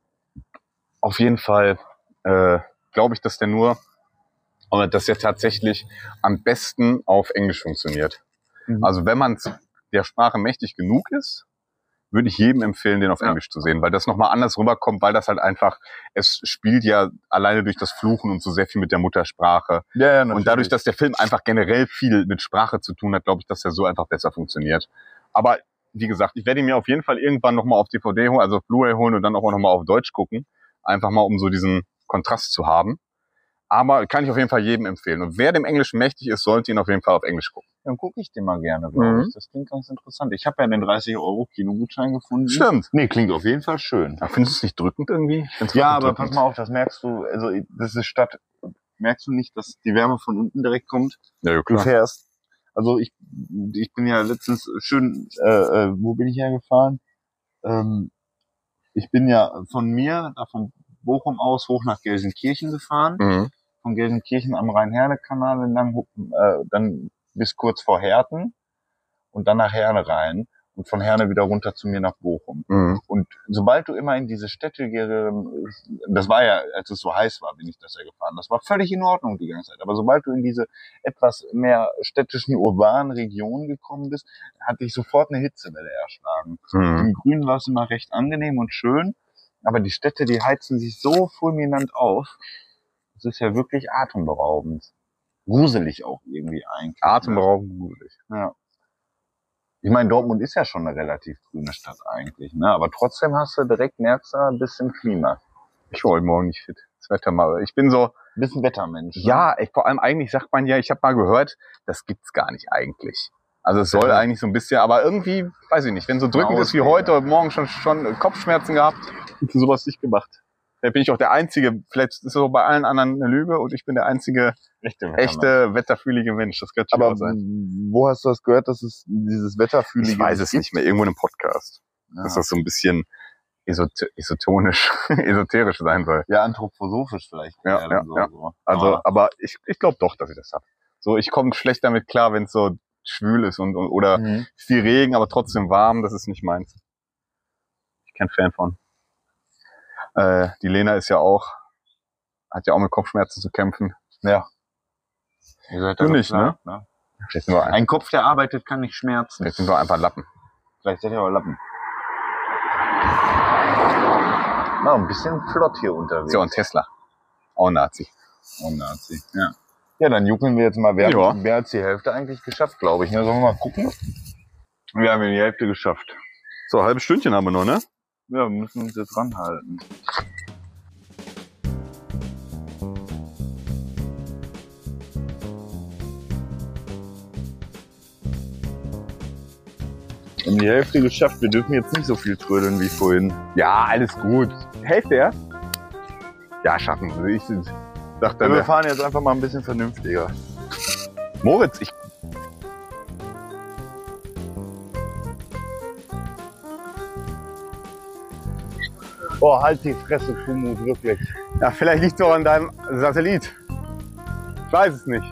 auf jeden Fall äh, glaube ich, dass der nur, oder dass der tatsächlich am besten auf Englisch funktioniert. Mhm. Also wenn man der Sprache mächtig genug ist, würde ich jedem empfehlen, den auf Ja. Englisch zu sehen, weil das nochmal anders rüberkommt, weil das halt einfach, es spielt ja alleine durch das Fluchen und so sehr viel mit der Muttersprache. Ja, ja, Und dadurch, dass der Film einfach generell viel mit Sprache zu tun hat, glaube ich, dass der so einfach besser funktioniert. Aber wie gesagt, ich werde ihn mir auf jeden Fall irgendwann nochmal auf D V D holen, also auf Blu-ray holen und dann auch nochmal auf Deutsch gucken. Einfach mal, um so diesen Kontrast zu haben. Aber kann ich auf jeden Fall jedem empfehlen. Und wer dem Englischen mächtig ist, sollte ihn auf jeden Fall auf Englisch gucken. Dann gucke ich den mal gerne, glaube Mhm. ich. Das klingt ganz interessant. Ich habe ja den dreißig Euro Kinogutschein gefunden. Stimmt. Nee, klingt auf jeden Fall schön. Ja, findest du es nicht drückend irgendwie? Ich find's Ja, wirklich aber drückend. pass mal auf, das merkst du, also das ist Stadt, merkst du nicht, dass die Wärme von unten direkt kommt? Ja, ja, Du klar. fährst. Also ich, ich bin ja letztens schön, äh, äh, wo bin ich hergefahren? Ähm, ich bin ja von mir, da vom Bochum aus hoch nach Gelsenkirchen gefahren. Mhm. Von Gelsenkirchen am Rhein-Herne-Kanal entlang, äh, dann bis kurz vor Herten und dann nach Herne rein und von Herne wieder runter zu mir nach Bochum. Mhm. Und sobald du immer in diese Städte, das war ja, als es so heiß war, bin ich das ja gefahren, das war völlig in Ordnung die ganze Zeit, aber sobald du in diese etwas mehr städtischen, urbanen Regionen gekommen bist, hatte ich sofort eine Hitzewelle erschlagen. Mhm. Im Grün war es immer recht angenehm und schön, aber die Städte, die heizen sich so fulminant auf, das ist ja wirklich atemberaubend. Gruselig auch irgendwie eigentlich. Atemberaubend gruselig. Ja. Ich meine, Dortmund ist ja schon eine relativ grüne Stadt eigentlich, ne? Aber trotzdem hast du direkt, merkst du, ein bisschen Klima. Ich war heute Morgen nicht fit. Das Wetter mal. Ich bin so, Ein bisschen Wettermensch. Ne? ja, ich, vor allem eigentlich sagt man ja, ich habe mal gehört, das gibt's gar nicht eigentlich. Also es soll Ja. eigentlich so ein bisschen, aber irgendwie, weiß ich nicht, wenn so drückend ist wie heute, heute Morgen schon, schon Kopfschmerzen gehabt, für sowas nicht gemacht. Da bin ich auch der Einzige, vielleicht ist es so bei allen anderen eine Lüge und ich bin der einzige Echte Wettermensch. echte wetterfühlige Mensch. Das könnte Aber auch sein. wo hast du das gehört, dass es dieses Wetterfühlige Ich weiß es gibt? nicht mehr, irgendwo in einem Podcast. Ja. Dass das so ein bisschen esot esotonisch, esoterisch sein soll. Ja, anthroposophisch vielleicht. Ja, eher ja, so, ja. so. Also, Aber aber ich, ich glaube doch, dass ich das hab. So, ich komme schlecht damit klar, wenn es so schwül ist und, und oder Mhm. viel Regen, aber trotzdem warm. Das ist nicht meins. Ich bin kein Fan von. Äh, die Lena ist ja auch, hat ja auch mit Kopfschmerzen zu kämpfen. Ja. Ihr seid Du da nicht, klar, ne? Vielleicht sind wir, ein, Ein Kopf, der arbeitet, kann nicht schmerzen. vielleicht sind wir einfach Lappen. Vielleicht seid ihr aber Lappen. Na, ein bisschen flott hier unterwegs. Ist ja auch ein Tesla. Auch ein Nazi. Oh, Nazi. Ja. Ja, dann juckeln wir jetzt mal. Wir Ja. haben mehr als die Hälfte eigentlich geschafft, glaube ich. Ne? Sollen wir mal gucken? Wir haben die Hälfte geschafft. So, ein halbes Stündchen haben wir noch, ne? Ja, wir müssen uns jetzt ranhalten. Wir haben die Hälfte geschafft. Wir dürfen jetzt nicht so viel trödeln wie vorhin. Ja, alles gut. Hälfte erst? Ja, schaffen wir. Ich dachte, Wir der fahren jetzt einfach mal ein bisschen vernünftiger. Moritz, ich, Boah, halt die Fresse, Schumut, wirklich. ja, vielleicht liegt es auch an deinem Satellit. Ich weiß es nicht.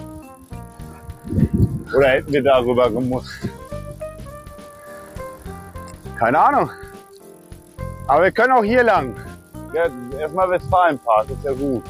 Oder hätten wir darüber gemusst? Keine Ahnung. Aber wir können auch hier lang. Ja, erstmal Westfalenpark, ist ja gut.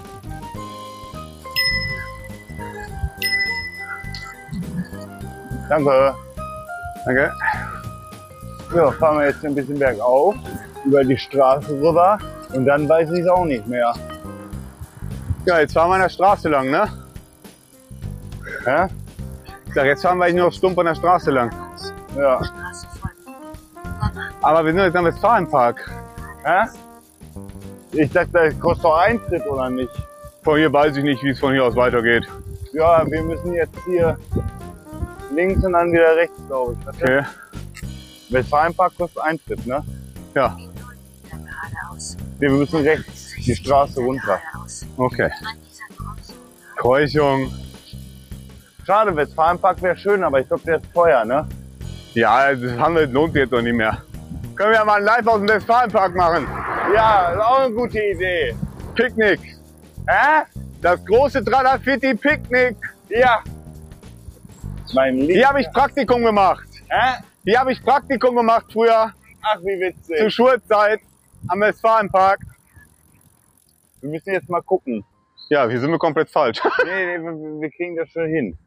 Danke. Danke. Ja, fahren wir jetzt ein bisschen bergauf, über die Straße rüber und dann weiß ich es auch nicht mehr. Ja, jetzt fahren wir an der Straße lang, ne? Hä? Ich sag, jetzt fahren wir nur stumpf an der Straße lang. Ja. Straße folgen. Aber wir sind jetzt am Westfalenpark. Hä? Ich dachte, das kostet doch Eintritt, oder nicht? Von hier weiß ich nicht, wie es von hier aus weitergeht. Ja, wir müssen jetzt hier links und dann wieder rechts, glaube ich. Okay. Westfalenpark kostet Eintritt, ne? Ja, Wieder geradeaus. Wir müssen rechts die Straße runter. Geradeaus. okay. An dieser Kreuzung Keuchung. Schade, Westfalenpark wäre schön, aber ich glaube, der ist teuer, ne? Ja, das haben wir, lohnt sich jetzt doch nicht mehr. Können wir ja mal ein Live aus dem Westfalenpark machen. Ja, ist auch eine gute Idee. Picknick. Hä? Das große Tralafitti Picknick. Ja. Mein Lieb. Hier habe ich Praktikum gemacht. Hä? Hier habe ich Praktikum gemacht früher Ach, wie zur witzig. Schulzeit am Westfalenpark. Wir müssen jetzt mal gucken. Ja, hier sind wir komplett falsch. Nee, nee, wir, wir kriegen das schon hin.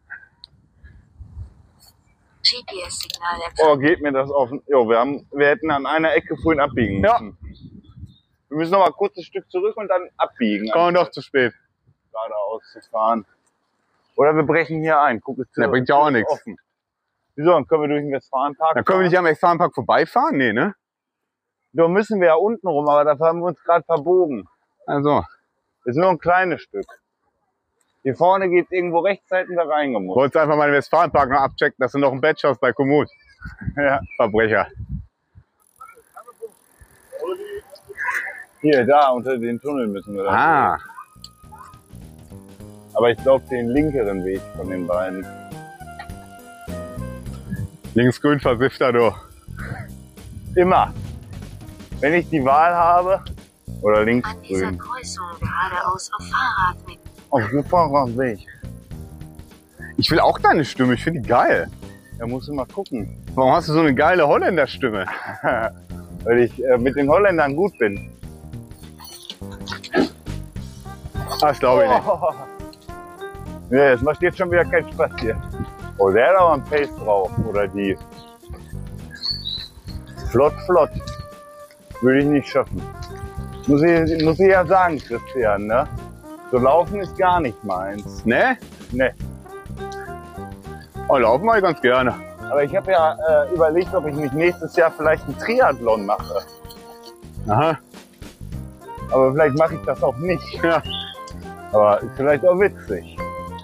G P S-Signal Oh, empfangen. geht mir das auf. Jo, wir haben, wir hätten an einer Ecke vorhin abbiegen Ja. müssen. Wir müssen noch mal kurz ein Stück zurück und dann abbiegen. Kommen wir doch zu spät. Geradeaus zu fahren. Oder wir brechen hier ein. Guck, es Der bringt ja auch nichts. offen. Wieso? Dann können wir durch den Westfalenpark Dann können wir nicht am Westfalenpark vorbeifahren? Nee, ne? Da müssen wir ja unten rum, aber da haben wir uns gerade verbogen. Also, Das ist nur ein kleines Stück. Hier vorne geht irgendwo rechts, hätten wir reingemusst. wolltest einfach mal den Westfalenpark noch abchecken, dass du noch ein Batch hast bei Komoot. Ja. Verbrecher. Hier, da, unter den Tunnel müssen wir da. Ah, Aber ich glaube den linkeren Weg von den beiden. linksgrün versifter, du. Immer. Wenn ich die Wahl habe, Oder links An dieser grün. Kreuzung geradeaus auf Fahrradweg. Auf dem Fahrradweg. Ich will auch deine Stimme, ich finde die geil. Da musst du mal gucken. Warum hast du so eine geile Holländerstimme? Weil ich äh, mit den Holländern gut bin. Das glaube ich nicht. Oh. Ja, das macht jetzt schon wieder keinen Spaß hier. Oh, der hat aber einen Pace drauf. Oder die. Flott, flott. Würde ich nicht schaffen. Muss ich, muss ich ja sagen, Christian, ne? So laufen ist gar nicht meins. Ne? Ne. Oh, laufen mal ganz gerne. Aber ich habe ja äh, überlegt, ob ich nicht nächstes Jahr vielleicht einen Triathlon mache. Aha. Aber vielleicht mache ich das auch nicht. Ja. Aber ist vielleicht auch witzig.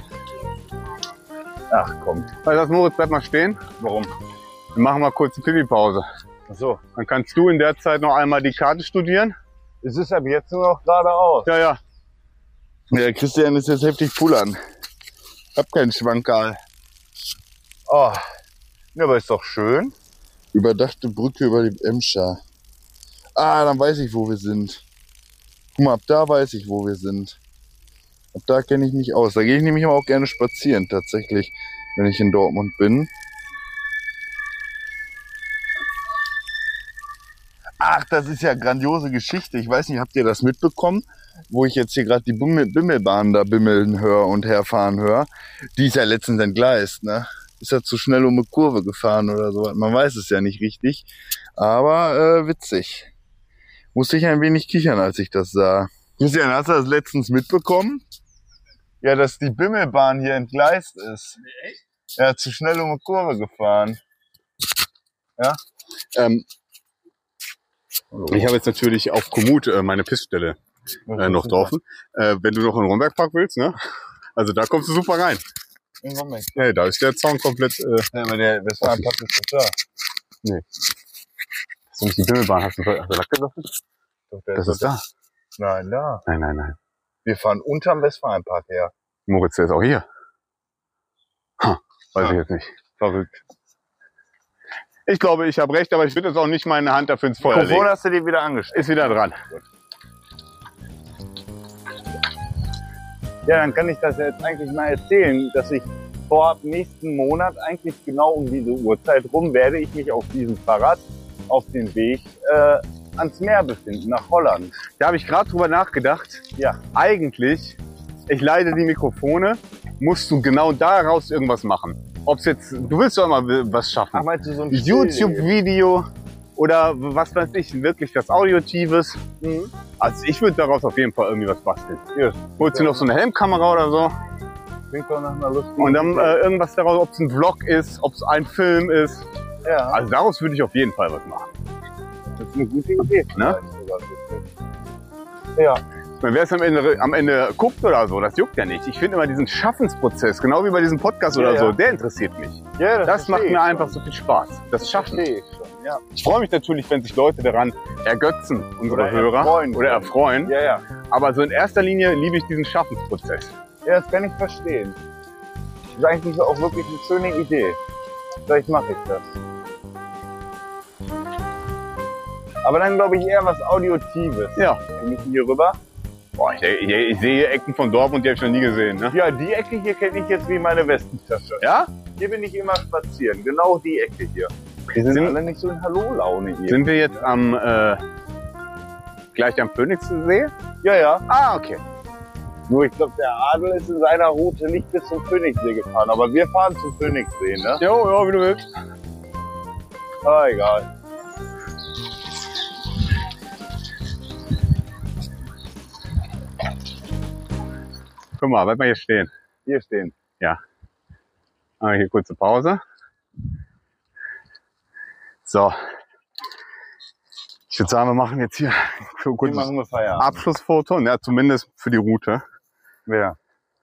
Ach komm, Weißt du was, Moritz, bleib mal stehen. warum? Wir machen mal kurz eine Pipi-Pause. Ach so, Dann kannst du in der Zeit noch einmal die Karte studieren. es ist ab jetzt nur noch geradeaus. Ja, ja. Der Christian ist jetzt heftig pullern. Ich hab keinen Schwankerl. Oh, ja, aber ist doch schön. Überdachte Brücke über die Emscher. Ah, dann weiß ich, wo wir sind. Guck mal, ab da weiß ich, wo wir sind. Ab da kenne ich mich aus. Da gehe ich nämlich aber auch gerne spazieren, tatsächlich, wenn ich in Dortmund bin. Ach, das ist ja grandiose Geschichte. Ich weiß nicht, habt ihr das mitbekommen? Wo ich jetzt hier gerade die Bimmel Bimmelbahn da bimmeln höre und herfahren höre. Die ist ja letztens entgleist, ne? Ist ja zu schnell um eine Kurve gefahren oder so. Man weiß es ja nicht richtig. Aber äh, witzig. Musste ich ein wenig kichern, als ich das sah. Christian, hast du das letztens mitbekommen? Ja, dass die Bimmelbahn hier entgleist ist. Nee, echt? Ja, zu schnell um eine Kurve gefahren. Ja? Ähm, ich habe jetzt natürlich auf Komoot äh, meine Pissstelle äh, noch drauf. Äh, wenn du noch in den Rombergpark willst, ne? Also da kommst du super rein. In Romberg. Ja, da ist der Zaun komplett. Äh, Ja, aber der Westfalenpark ist doch da. nee. Hast du nicht die Bimmelbahn? Hast du, hast du Lack gelassen? Doch, der Das ist da. Nein, da. Nein, nein, nein. Wir fahren unterm Westfalenpark her. Moritz, der ist auch hier. Ha, weiß Ah. ich jetzt nicht. Verrückt. Ich glaube, ich habe recht, aber ich würde jetzt auch nicht meine Hand dafür ins Feuer Mikrofon legen. hast du dir wieder angestellt. Ist wieder dran. Ja, dann kann ich das jetzt eigentlich mal erzählen, dass ich vorab nächsten Monat eigentlich genau um diese Uhrzeit rum werde ich mich auf diesem Fahrrad auf den Weg äh, ans Meer befinden, nach Holland. Da habe ich gerade drüber nachgedacht. Ja, Eigentlich, ich leide die Mikrofone, musst du genau daraus irgendwas machen. Ob's jetzt, du willst doch immer was schaffen. ach, meinst du so ein YouTube-Video oder was weiß ich, wirklich was Audiotives. Mhm. Also ich würde daraus auf jeden Fall irgendwie was basteln. Ja, Holst du noch so eine Helmkamera oder so klingt doch nach einer lustigen und dann Idee. äh, irgendwas daraus, ob es ein Vlog ist, ob es ein Film ist. Ja, Also daraus würde ich auf jeden Fall was machen. das ist eine gute Idee. Ne? vielleicht sogar wirklich. Ja, Wer es am Ende, am Ende guckt oder so, das juckt ja nicht. Ich finde immer diesen Schaffensprozess, genau wie bei diesem Podcast Ja, oder ja. so, der interessiert mich. ja Das verstehe macht ich mir schon. einfach so viel Spaß. Das Schaffen. Verstehe ich schon, ja. Ich freue mich natürlich, wenn sich Leute daran ergötzen, unsere Oder Hörer, erfreuen oder können. erfreuen. Ja, ja. Aber so in erster Linie liebe ich diesen Schaffensprozess. Ja, das kann ich verstehen. Das ist eigentlich auch wirklich eine schöne Idee. Vielleicht mache ich das. Aber dann glaube ich eher was Audiotives. Ja. Wir müssen hier rüber. Boah, ich, ich, ich sehe hier Ecken von Dortmund, die habe ich noch nie gesehen. Ne? Ja, die Ecke hier kenne ich jetzt wie meine Westentasche. Ja? Hier bin ich immer spazieren. Genau die Ecke hier. Wir sind Sind- alle nicht so in Hallo-Laune hier. Sind wir jetzt am äh, gleich am Phoenixsee? Ja, ja. Ah, okay. Nur ich glaube, der Adel ist in seiner Route nicht bis zum Phoenixsee gefahren. Aber wir fahren zum Phoenixsee, ne? Jo, ja, wie du willst. Ah, egal. Guck mal, bleib mal hier stehen. Hier stehen. Ah, hier kurze Pause. So. Ich würde sagen, wir machen jetzt hier ein Hier kurzes machen wir Feierabend. Abschlussfoto. Ja, zumindest für die Route. Ja.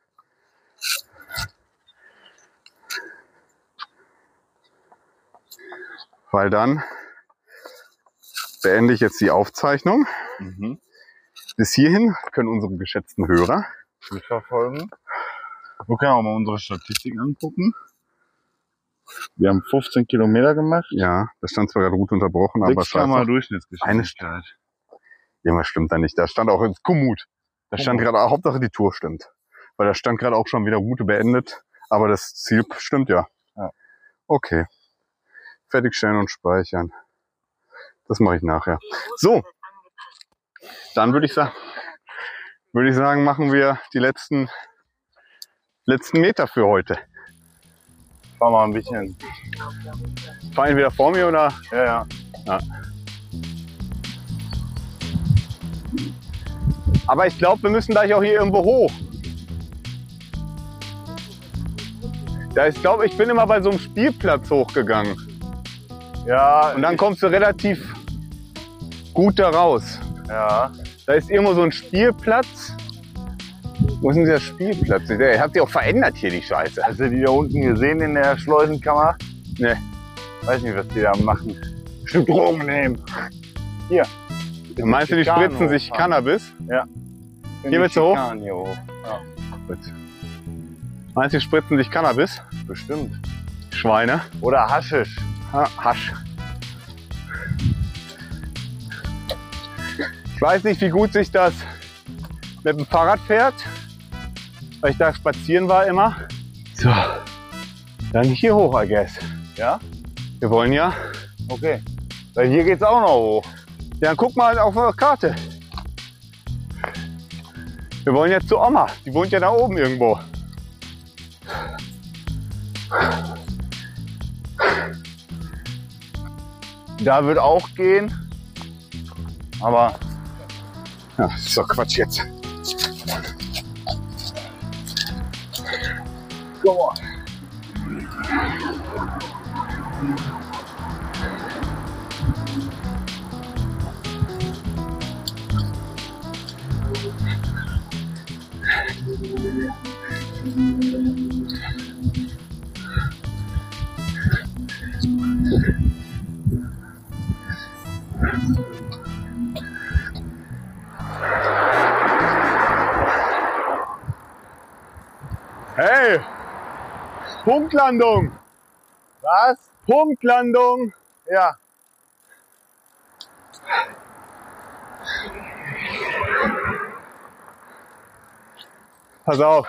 Weil dann beende ich jetzt die Aufzeichnung. Mhm. Bis hierhin können unsere geschätzten Hörer Mitverfolgen. Wir können auch mal unsere Statistik angucken. Wir haben fünfzehn Kilometer gemacht. Ja, da stand zwar gerade Route unterbrochen, aber sechs Komma scheiße. Durchschnittsgeschwindigkeit. Irgendwas stimmt da nicht. Da stand auch Komoot. Da stand gerade, Hauptsache die Tour stimmt. Weil da stand gerade auch schon wieder Route beendet. Aber das Ziel stimmt ja. Ja. Okay. Fertigstellen und speichern. Das mache ich nachher. So. Dann würde ich sagen, würde ich sagen, machen wir die letzten, letzten Meter für heute. Fahr mal ein bisschen. Fahren wir wieder vor mir oder? Ja, ja. Ja. Aber ich glaube, wir müssen gleich auch hier irgendwo hoch. Ja, ich glaube, ich bin immer bei so einem Spielplatz hochgegangen. Ja. Und dann kommst du relativ gut da raus. Ja. Da ist irgendwo so ein Spielplatz. Wo ist denn dieser Spielplatz? Ihr habt ja auch verändert hier, die Scheiße. Hast du die da unten gesehen in der Schleusenkammer? Ne. Weiß nicht, was die da machen. Bestimmt Drogen nehmen. Hier. Meinst du, die Schikanen spritzen sich hochfahren. Cannabis? Ja. Hier willst du hoch? Schikanen Hier hoch. Ja. Gut. Meinst du, die spritzen sich Cannabis? Bestimmt. Schweine. Oder Haschisch. Ha, Hasch. Ich weiß nicht, wie gut sich das mit dem Fahrrad fährt, weil ich da spazieren war immer. So, dann hier hoch, I guess. Ja? Wir wollen ja. Okay. Weil hier geht's auch noch hoch. Ja, dann guck mal auf der Karte. Wir wollen jetzt zu Oma. Die wohnt ja da oben irgendwo. Da wird auch gehen. Aber Ja, das ist doch Quatsch jetzt. go on. Hey! Punktlandung! Was? Punktlandung! Ja. Pass auf.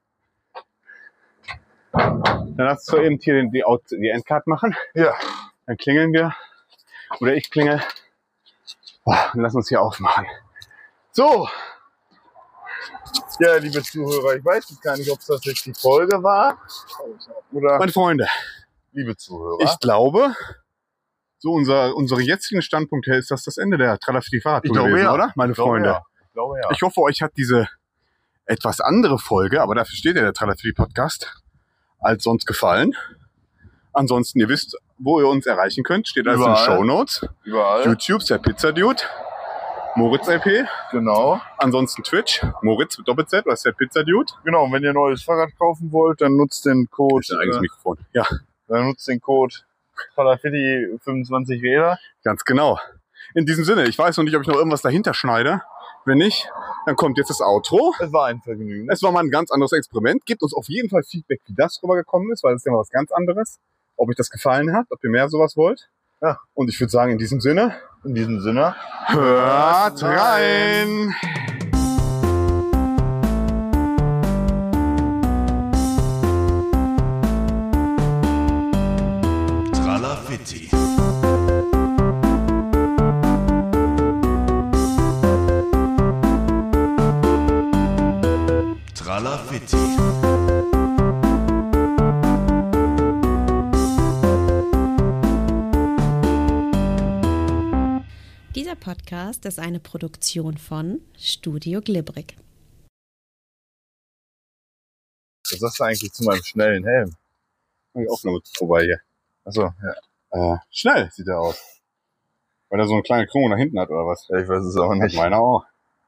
Dann lass uns eben hier den, die, Out, die Endcard machen. Ja. Dann klingeln wir. Oder ich klingel. Und lass uns hier aufmachen. So. Ja, liebe Zuhörer, ich weiß jetzt gar nicht, ob das jetzt die Folge war. Oder Meine Freunde, liebe Zuhörer. ich glaube, so unser, unsere jetzigen Standpunkte ist das das Ende der Tralafiti Fahrradtour Ich glaube, gewesen, ja. oder? Meine Ich glaube, Freunde. ja. Ich glaube ja. Ich hoffe, euch hat diese etwas andere Folge, aber dafür steht ja der Tralafiti Podcast, als sonst gefallen. Ansonsten, ihr wisst, wo ihr uns erreichen könnt, steht alles in den Überall. Shownotes. Überall. YouTube, der Pizza Dude. Moritz L P. Genau. Ansonsten Twitch, Moritz mit Doppel-Z, oder ist der Pizza Dude? Genau, und wenn ihr ein neues Fahrrad kaufen wollt, dann nutzt den Code, Das ist ein eigenes äh, Mikrofon. Ja, dann nutzt den Code Tralafiti fünfundzwanzig Räder. ganz genau. In diesem Sinne, ich weiß noch nicht, ob ich noch irgendwas dahinter schneide. Wenn nicht, dann kommt jetzt das Outro. Es war ein Vergnügen. Es war mal ein ganz anderes Experiment. Gebt uns auf jeden Fall Feedback, wie das rübergekommen ist, weil das ist ja mal was ganz anderes. Ob euch das gefallen hat, ob ihr mehr sowas wollt. Ja. Und ich würde sagen, in diesem Sinne, In diesem Sinne. hört rein! Tralafitti. Tralafitti. Dieser Podcast ist eine Produktion von Studio Glibrig. Was sagst du eigentlich zu meinem schnellen Helm? Die Aufnahme ist vorbei hier. Achso, ja. Äh, schnell sieht er aus. Weil er so eine kleine Krone nach hinten hat, oder was? ja. Ich weiß es auch Hat nicht. meiner auch.